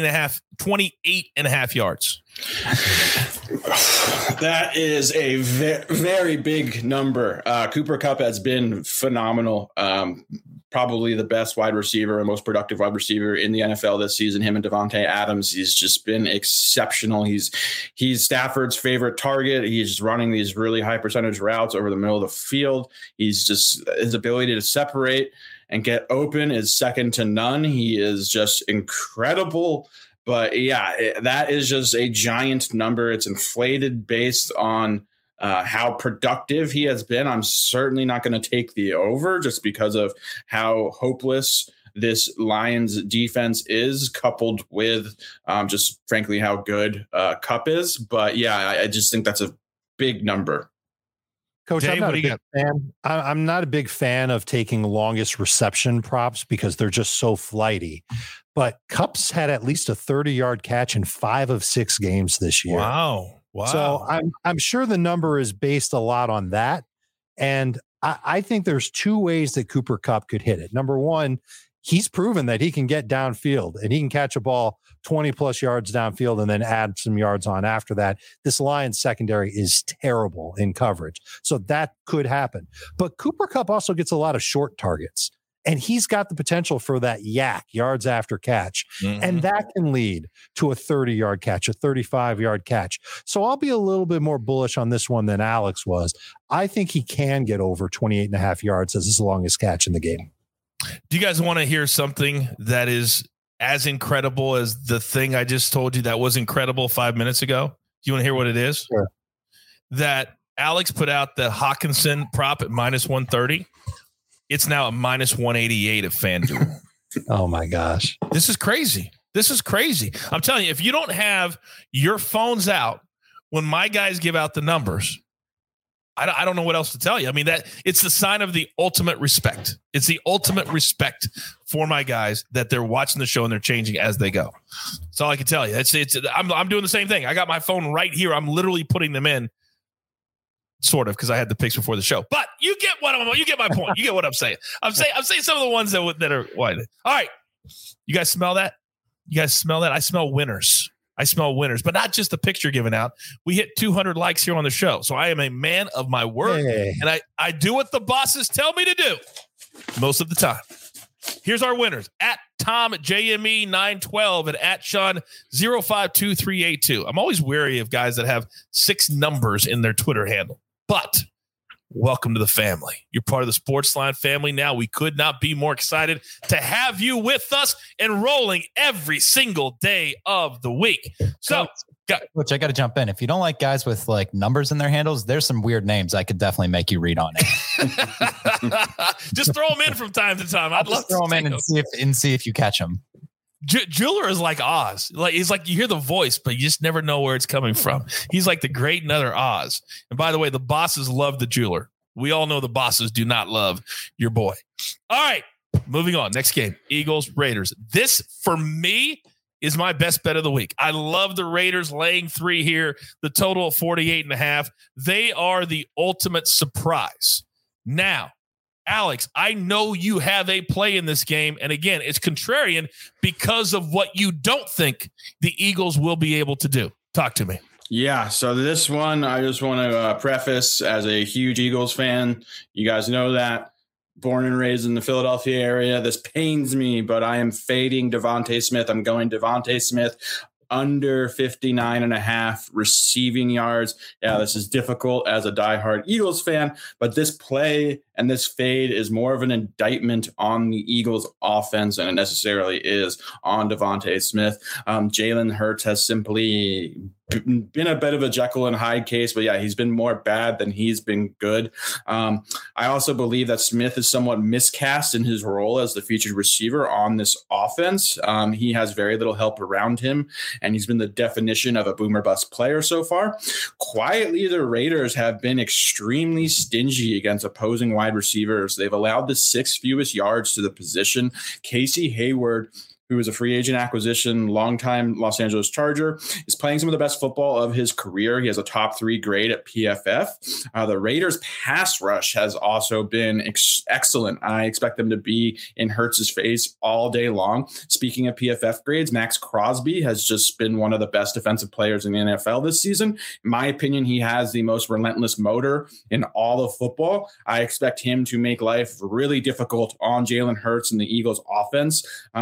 28.5 yards. That is a very big number. Cooper Kupp has been phenomenal. Probably the best wide receiver and most productive wide receiver in the NFL this season. Him and Devontae Adams, he's just been exceptional. He's Stafford's favorite target. He's running these really high percentage routes over the middle of the field. He's just, his ability to separate and get open is second to none. He is just incredible. But yeah, that is just a giant number. It's inflated based on how productive he has been. I'm certainly not going to take the over just because of how hopeless this Lions defense is, coupled with just frankly how good Kupp is. But yeah, I just think that's a big number. Coach, Dave, I'm not a big fan of taking longest reception props because they're just so flighty. But Kupp's had at least a 30-yard catch in 5 of 6 games this year. Wow. So I'm sure the number is based a lot on that. And I think there's 2 ways that Cooper Kupp could hit it. Number one, he's proven that he can get downfield and he can catch a ball 20+ yards downfield and then add some yards on after that. This Lions secondary is terrible in coverage. So that could happen. But Cooper Kupp also gets a lot of short targets. And he's got the potential for that yards after catch. Mm-hmm. And that can lead to a 30-yard catch, a 35-yard catch. So I'll be a little bit more bullish on this one than Alex was. I think he can get over 28.5 yards as his longest catch in the game. Do you guys want to hear something that is as incredible as the thing I just told you that was incredible 5 minutes ago? Do you want to hear what it is? Sure. That Alex put out the Hawkinson prop at -130. It's now at -188 at FanDuel. Oh my gosh. This is crazy. I'm telling you, if you don't have your phones out when my guys give out the numbers, I don't know what else to tell you. I mean, that it's the sign of the ultimate respect. It's the ultimate respect for my guys that they're watching the show and they're changing as they go. That's all I can tell you. I'm doing the same thing. I got my phone right here. I'm literally putting them in, sort of, because I had the picks before the show. But you get you get my point. You get what I'm saying. I'm saying some of the ones that are wide. All right, you guys smell that? You guys smell that? I smell winners. But not just the picture given out. We hit 200 likes here on the show. So I am a man of my word. Hey. And I do what the bosses tell me to do most of the time. Here's our winners. At Tom JME 912 and at Sean 052382. I'm always wary of guys that have 6 numbers in their Twitter handle. But welcome to the family. You're part of the Sportsline family now. We could not be more excited to have you with us and rolling every single day of the week. So, Coach, I got to jump in. If you don't like guys with like numbers in their handles, there's some weird names I could definitely make you read on it. Just throw them in from time to time. I'd love to throw them in and see if you catch them. Jeweler is like Oz. He's like, you hear the voice, but you just never know where it's coming from. He's like the great and other Oz. And by the way, the bosses love the jeweler. We all know the bosses do not love your boy. All right, moving on. Next game, Eagles, Raiders. This, for me, is my best bet of the week. I love the Raiders laying 3 here, the total of 48.5. They are the ultimate surprise. Now, Alex, I know you have a play in this game. And again, it's contrarian because of what you don't think the Eagles will be able to do. Talk to me. Yeah, so this one, I just want to preface as a huge Eagles fan. You guys know that. Born and raised in the Philadelphia area. This pains me, but I am fading Devontae Smith. I'm going Devontae Smith under 59.5 receiving yards. Yeah, this is difficult as a diehard Eagles fan, but this play and this fade is more of an indictment on the Eagles offense than it necessarily is on Devontae Smith. Jalen Hurts has simply been a bit of a Jekyll and Hyde case, but yeah, he's been more bad than he's been good. I also believe that Smith is somewhat miscast in his role as the featured receiver on this offense. He has very little help around him, and he's been the definition of a boomer bust player so far. Quietly, the Raiders have been extremely stingy against opposing wide receivers. They've allowed the 6th fewest yards to the position. Casey Hayward, who is a free agent acquisition, longtime Los Angeles Charger, is playing some of the best football of his career. He has a top 3 grade at PFF. The Raiders' pass rush has also been excellent. I expect them to be in Hurts' face all day long. Speaking of PFF grades, Max Crosby has just been one of the best defensive players in the NFL this season. In my opinion, he has the most relentless motor in all of football. I expect him to make life really difficult on Jalen Hurts and the Eagles' offense.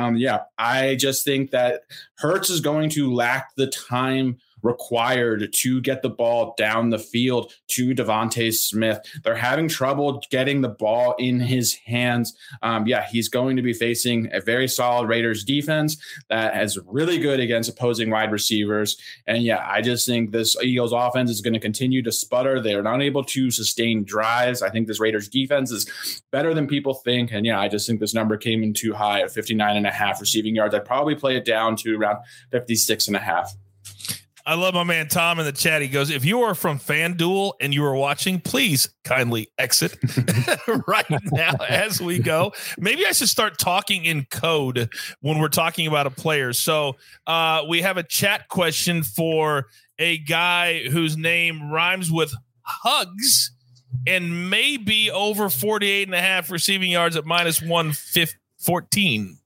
I just think that Hurts is going to lack the time required to get the ball down the field to Devontae Smith. They're having trouble getting the ball in his hands. He's going to be facing a very solid Raiders defense that is really good against opposing wide receivers. And I just think this Eagles offense is going to continue to sputter. They are not able to sustain drives. I think this Raiders defense is better than people think. And I just think this number came in too high at 59.5 receiving yards. I'd probably play it down to around 56.5. I love my man Tom in the chat. He goes, if you are from FanDuel and you are watching, please kindly exit right now as we go. Maybe I should start talking in code when we're talking about a player. So we have a chat question for a guy whose name rhymes with hugs and maybe over 48.5 receiving yards at minus 114.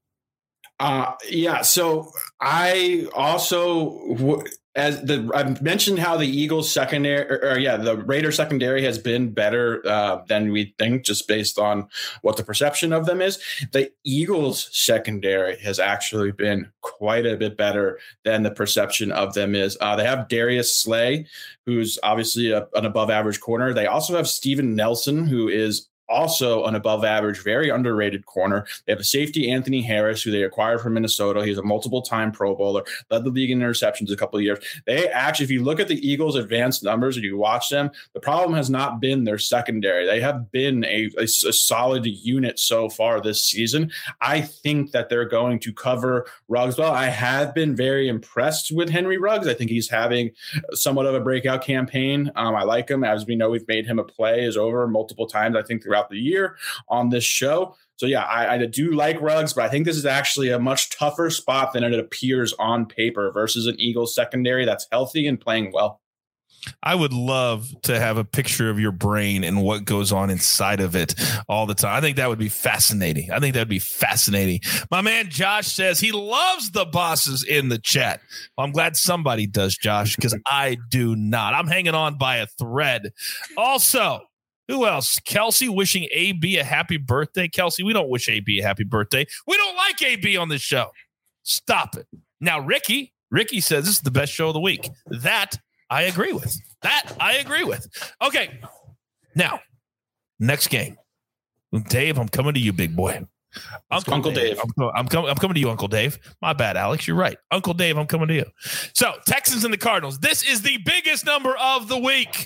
So I also I mentioned how the Eagles secondary, the Raiders secondary has been better than we think, just based on what the perception of them is. The Eagles secondary has actually been quite a bit better than the perception of them is. They have Darius Slay, who's obviously an above average corner. They also have Steven Nelson, who is also an above average, very underrated corner. They have a safety, Anthony Harris, who they acquired from Minnesota. He's a multiple-time Pro Bowler, led the league in interceptions a couple of years. They actually, if you look at the Eagles' advanced numbers and you watch them, the problem has not been their secondary. They have been a solid unit so far this season. I think that they're going to cover Ruggs well. I have been very impressed with Henry Ruggs. I think he's having somewhat of a breakout campaign. I like him. As we know, we've made him a play is over multiple times, I think, throughout the year on this show. So yeah, I do like Ruggs, but I think this is actually a much tougher spot than it appears on paper versus an Eagles secondary that's healthy and playing well. I would love to have a picture of your brain and what goes on inside of it all the time. I think that would be fascinating. My man Josh says he loves the bosses in the chat. Well, I'm glad somebody does, Josh, because I do not. I'm hanging on by a thread. Also, who else? Kelsey wishing AB a happy birthday. Kelsey, we don't wish AB a happy birthday. We don't like AB on this show. Stop it. Now, Ricky says this is the best show of the week. That I agree with. Okay. Now, next game. Dave, I'm coming to you, big boy. Uncle Dave. I'm coming to you, Uncle Dave. My bad, Alex. You're right. Uncle Dave, I'm coming to you. So, Texans and the Cardinals. This is the biggest number of the week.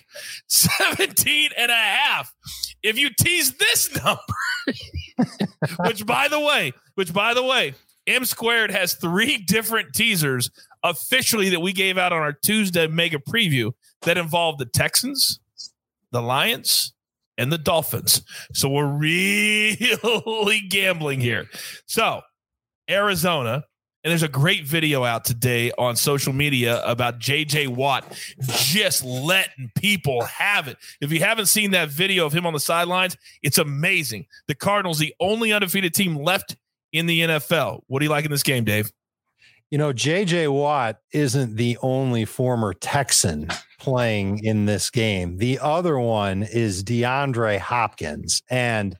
17.5. If you tease this number, which by the way, M Squared has 3 different teasers officially that we gave out on our Tuesday mega preview that involved the Texans, the Lions, and the Dolphins. So we're really gambling here. So Arizona, and there's a great video out today on social media about J.J. Watt just letting people have it. If you haven't seen that video of him on the sidelines, it's amazing. The Cardinals, the only undefeated team left in the NFL. What do you like in this game, Dave? You know, J.J. Watt isn't the only former Texan playing in this game. The other one is DeAndre Hopkins. And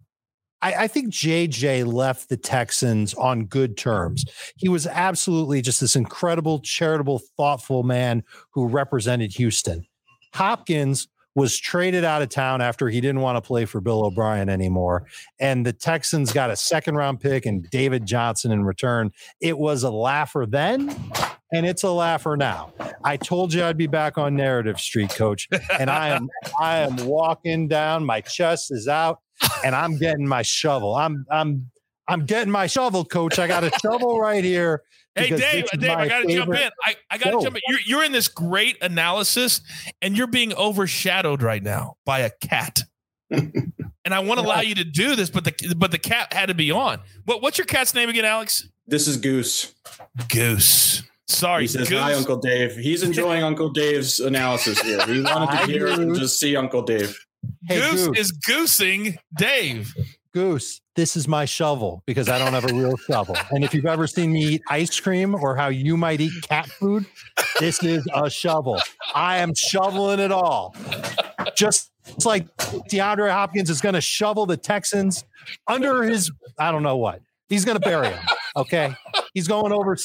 I think J.J. left the Texans on good terms. He was absolutely just this incredible, charitable, thoughtful man who represented Houston. Hopkins was traded out of town after he didn't want to play for Bill O'Brien anymore. And the Texans got a second-round pick and David Johnson in return. It was a laugher then, and it's a laugher now. I told you I'd be back on Narrative Street, Coach, and I am walking down. My chest is out, and I'm getting my shovel. I'm getting my shovel, Coach. I got a shovel right here. Hey, Dave, I got to jump in. I got to jump in. You're in this great analysis, and you're being overshadowed right now by a cat. And I want to allow you to do this, but the cat had to be on. What's your cat's name again, Alex? This is Goose. Goose. Sorry, he says, Goose. Hi, Uncle Dave. He's enjoying Uncle Dave's analysis here. He wanted to hear it and just see Uncle Dave. Hey, Goose is goosing Dave. Goose, this is my shovel because I don't have a real shovel. And if you've ever seen me eat ice cream or how you might eat cat food, this is a shovel. I am shoveling it all. Just like DeAndre Hopkins is going to shovel the Texans under his, I don't know what. He's going to bury them. Okay. He's going over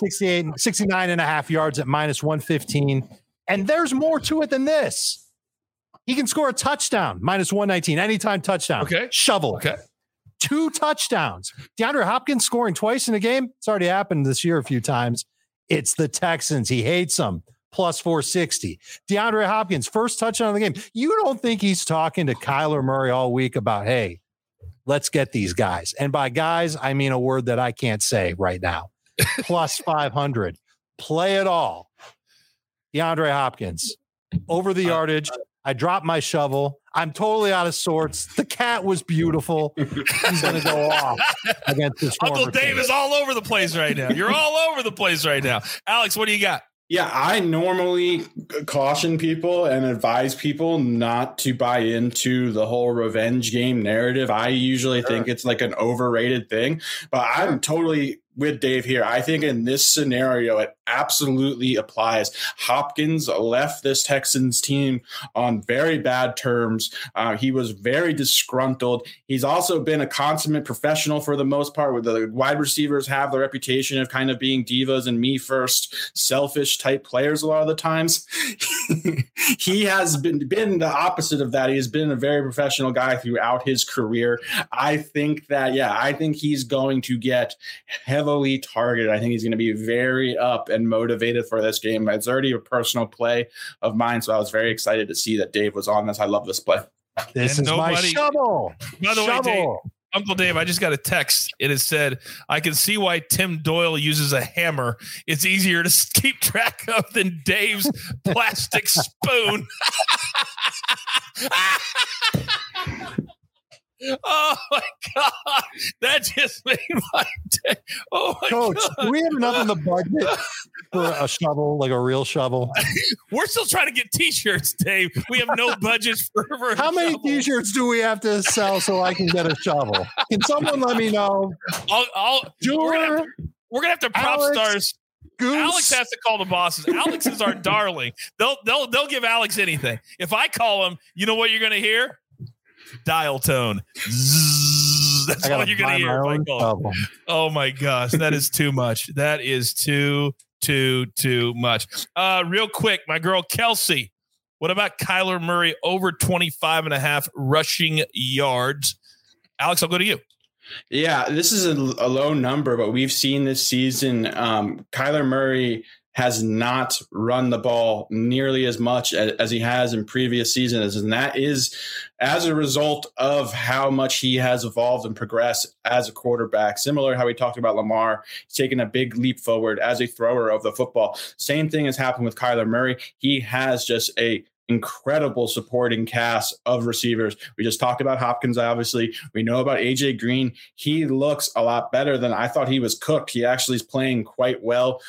69 and a half yards at minus 115. And there's more to it than this. He can score a touchdown, minus 119, anytime touchdown. Okay. Shovel. Okay. 2 touchdowns. DeAndre Hopkins scoring twice in a game. It's already happened this year a few times. It's the Texans. He hates them. Plus 460. DeAndre Hopkins, first touchdown of the game. You don't think he's talking to Kyler Murray all week about, hey, let's get these guys. And by guys, I mean a word that I can't say right now. Plus 500. Play it all. DeAndre Hopkins, over the yardage. I dropped my shovel. I'm totally out of sorts. The cat was beautiful. He's going to go off against this. Uncle Dave is all over the place right now. You're all over the place right now. Alex, what do you got? Yeah, I normally caution people and advise people not to buy into the whole revenge game narrative. I usually think it's like an overrated thing, but I'm totally with Dave here. I think in this scenario, it absolutely applies. Hopkins left this Texans team on very bad terms. He was very disgruntled. He's also been a consummate professional for the most part, where the wide receivers have the reputation of kind of being divas and me first, selfish type players a lot of the times. He has been the opposite of that. He has been a very professional guy throughout his career. I think he's going to get heavily targeted. I think he's going to be very up and motivated for this game. It's already a personal play of mine, so I was very excited to see that Dave was on this. I love this play. This is my shovel. By the way, Dave, Uncle Dave, I just got a text. It has said, I can see why Tim Doyle uses a hammer. It's easier to keep track of than Dave's plastic spoon. Oh my God. That just made my day. Oh my Coach, God. do we have enough in the budget for a shovel, like a real shovel? We're still trying to get t-shirts, Dave. We have no budgets for How many shovel. t-shirts do we have to sell so I can get a shovel? Can someone let me know? We're gonna have to prop Alex, stars. Goose. Alex has to call the bosses. Alex is our darling. They'll give Alex anything. If I call him, you know what you're gonna hear? Dial tone. Zzz. That's all you're gonna hear if I call him. Oh my gosh, that is too much. That is too much. Real quick, my girl Kelsey. What about Kyler Murray over 25.5 rushing yards? Alex, I'll go to you. Yeah, this is a low number, but we've seen this season Kyler Murray has not run the ball nearly as much as he has in previous seasons. And that is as a result of how much he has evolved and progressed as a quarterback. Similar to how we talked about Lamar, he's taken a big leap forward as a thrower of the football. Same thing has happened with Kyler Murray. He has just a incredible supporting cast of receivers. We just talked about Hopkins, obviously. We know about AJ Green. He looks a lot better than I thought he was cooked. He actually is playing quite well.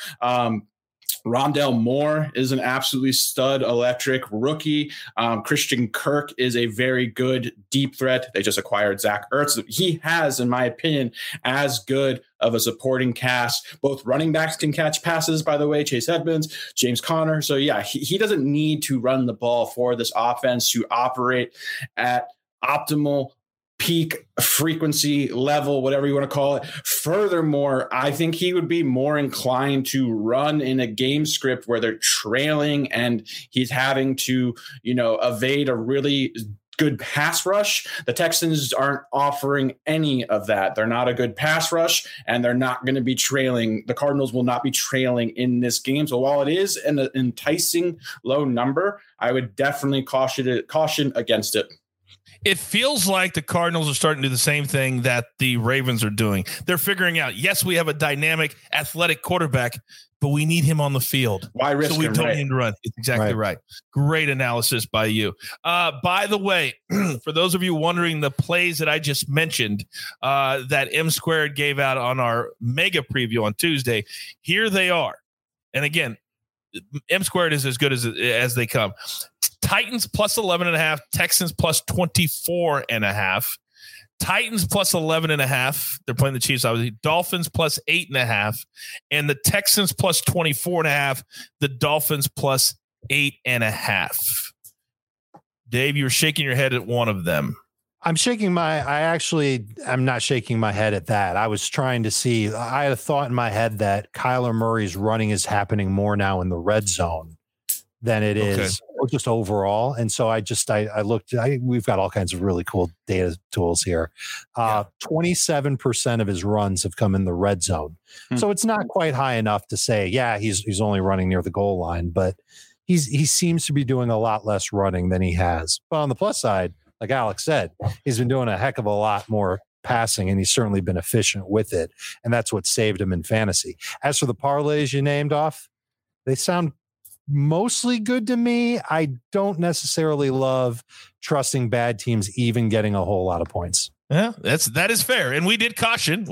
Rondell Moore is an absolutely stud electric rookie. Christian Kirk is a very good deep threat. They just acquired Zach Ertz. He has, in my opinion, as good of a supporting cast. Both running backs can catch passes, by the way, Chase Edmonds, James Conner. So yeah, he doesn't need to run the ball for this offense to operate at optimal peak frequency level, whatever you want to call it. Furthermore, I think he would be more inclined to run in a game script where they're trailing and he's having to, evade a really good pass rush. The Texans aren't offering any of that. They're not a good pass rush, and they're not going to be trailing. The Cardinals will not be trailing in this game. So while it is an enticing low number, I would definitely caution against it. It feels like the Cardinals are starting to do the same thing that the Ravens are doing. They're figuring out, yes, we have a dynamic, athletic quarterback, but we need him on the field. Why risk so we him, don't right? need him to run. It's exactly right. Great analysis by you. By the way, for those of you wondering the plays that I just mentioned that M Squared gave out on our mega preview on Tuesday, here they are. And again, M Squared is as good as they come. Titans plus 11.5, Texans plus 24.5, Titans plus 11.5. They're playing the Chiefs, obviously. Dolphins plus 8.5, and the Texans plus 24.5. The Dolphins plus 8.5. Dave, you were shaking your head at one of them. I'm not shaking my head at that. I was trying to see, I had a thought in my head that Kyler Murray's running is happening more now in the red zone than it is just overall. And so I looked, we've got all kinds of really cool data tools here. 27% of his runs have come in the red zone. So it's not quite high enough to say, yeah, he's only running near the goal line, but he seems to be doing a lot less running than he has. But on the plus side, like Alex said, he's been doing a heck of a lot more passing, and he's certainly been efficient with it. And that's what saved him in fantasy. As for the parlays you named off, they sound mostly good to me. I don't necessarily love trusting bad teams even getting a whole lot of points. Yeah, that is fair. And we did caution.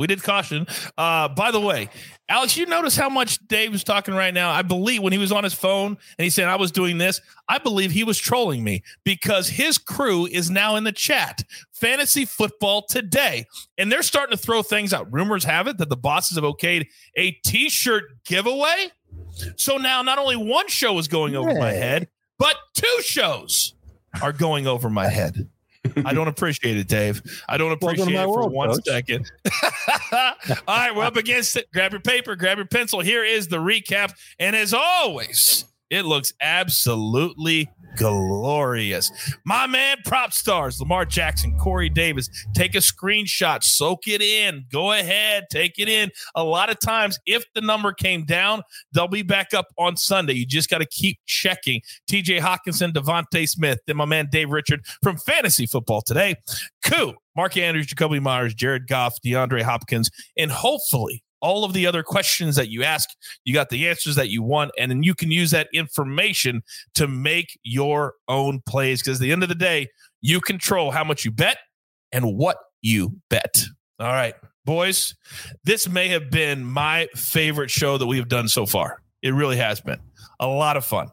By the way, Alex, you notice how much Dave was talking right now? I believe when he was on his phone and he said I was doing this, I believe he was trolling me because his crew is now in the chat. Fantasy Football Today. And they're starting to throw things out. Rumors have it that the bosses have okayed a t-shirt giveaway. So now not only one show is going over my head, but 2 shows are going over my head. I don't appreciate it, Dave. I don't appreciate it for 1 second. All right, we're up against it. Grab your paper, grab your pencil. Here is the recap. And as always, it looks absolutely glorious. My man, Prop Stars, Lamar Jackson, Corey Davis, take a screenshot, soak it in. Go ahead, take it in. A lot of times, if the number came down, they'll be back up on Sunday. You just got to keep checking. TJ Hawkinson, Devontae Smith, then my man Dave Richard from Fantasy Football Today. Koo, Mark Andrews, Jacoby Myers, Jared Goff, DeAndre Hopkins, and hopefully all of the other questions that you ask, you got the answers that you want, and then you can use that information to make your own plays because at the end of the day, you control how much you bet and what you bet. All right, boys, this may have been my favorite show that we have done so far. It really has been. A lot of fun.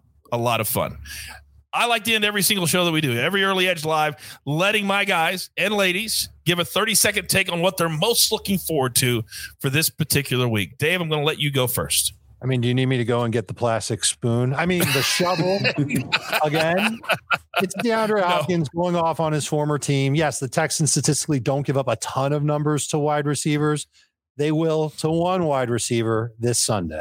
I like to end every single show that we do, every Early Edge Live, letting my guys and ladies give a 30-second take on what they're most looking forward to for this particular week. Dave, I'm going to let you go first. I mean, do you need me to go and get the plastic spoon? I mean, the shovel again. It's DeAndre Hopkins going off on his former team. Yes, the Texans statistically don't give up a ton of numbers to wide receivers. They will to one wide receiver this Sunday.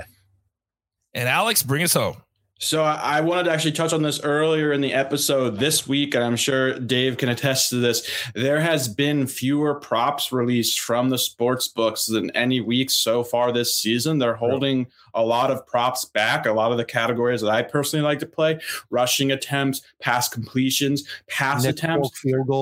And Alex, bring us home. So I wanted to actually touch on this earlier in the episode this week, and I'm sure Dave can attest to this. There has been fewer props released from the sports books than any week so far this season. They're holding a lot of props back, a lot of the categories that I personally like to play: rushing attempts, pass completions, attempts,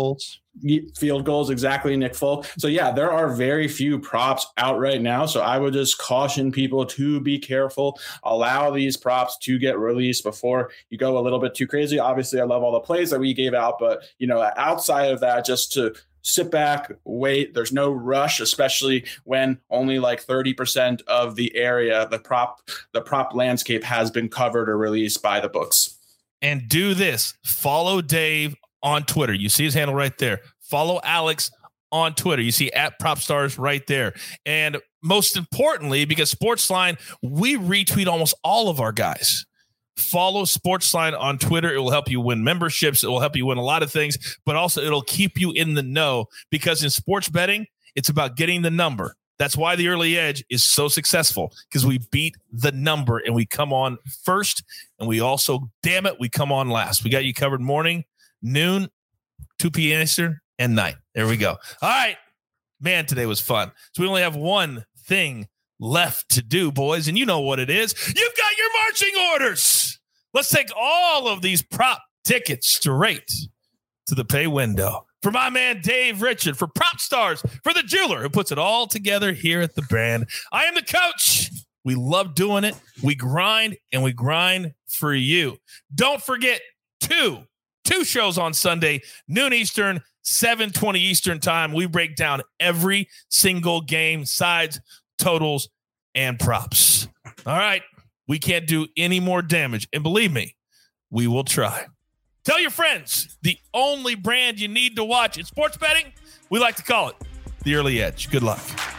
field goals, exactly, Nick Folk. So yeah, there are very few props out right now. So I would just caution people to be careful. Allow these props to get released before you go a little bit too crazy. Obviously, I love all the plays that we gave out, but outside of that, just to sit back, wait. There's no rush, especially when only like 30% of the area, the prop landscape has been covered or released by the books. And do this. Follow Dave on Twitter. You see his handle right there. Follow Alex on Twitter. You see @PropStars right there. And most importantly, because Sportsline, we retweet almost all of our guys. Follow Sportsline on Twitter. It will help you win memberships. It will help you win a lot of things, but also it'll keep you in the know because in sports betting, it's about getting the number. That's why the Early Edge is so successful because we beat the number and we come on first. And we also, damn it, we come on last. We got you covered morning, noon, 2 p.m. Eastern, and night. There we go. All right. Man, today was fun. So we only have one thing left to do, boys, and you know what it is. You've got your marching orders. Let's take all of these prop tickets straight to the pay window. For my man Dave Richard, for Prop Stars, for the jeweler who puts it all together here at the brand. I am the coach. We love doing it. We grind, and we grind for you. Don't forget two shows on Sunday, noon Eastern, 7:20 Eastern time. We break down every single game, sides, totals, and props. All right. We can't do any more damage. And believe me, we will try. Tell your friends, the only brand you need to watch in sports betting, we like to call it the Early Edge. Good luck.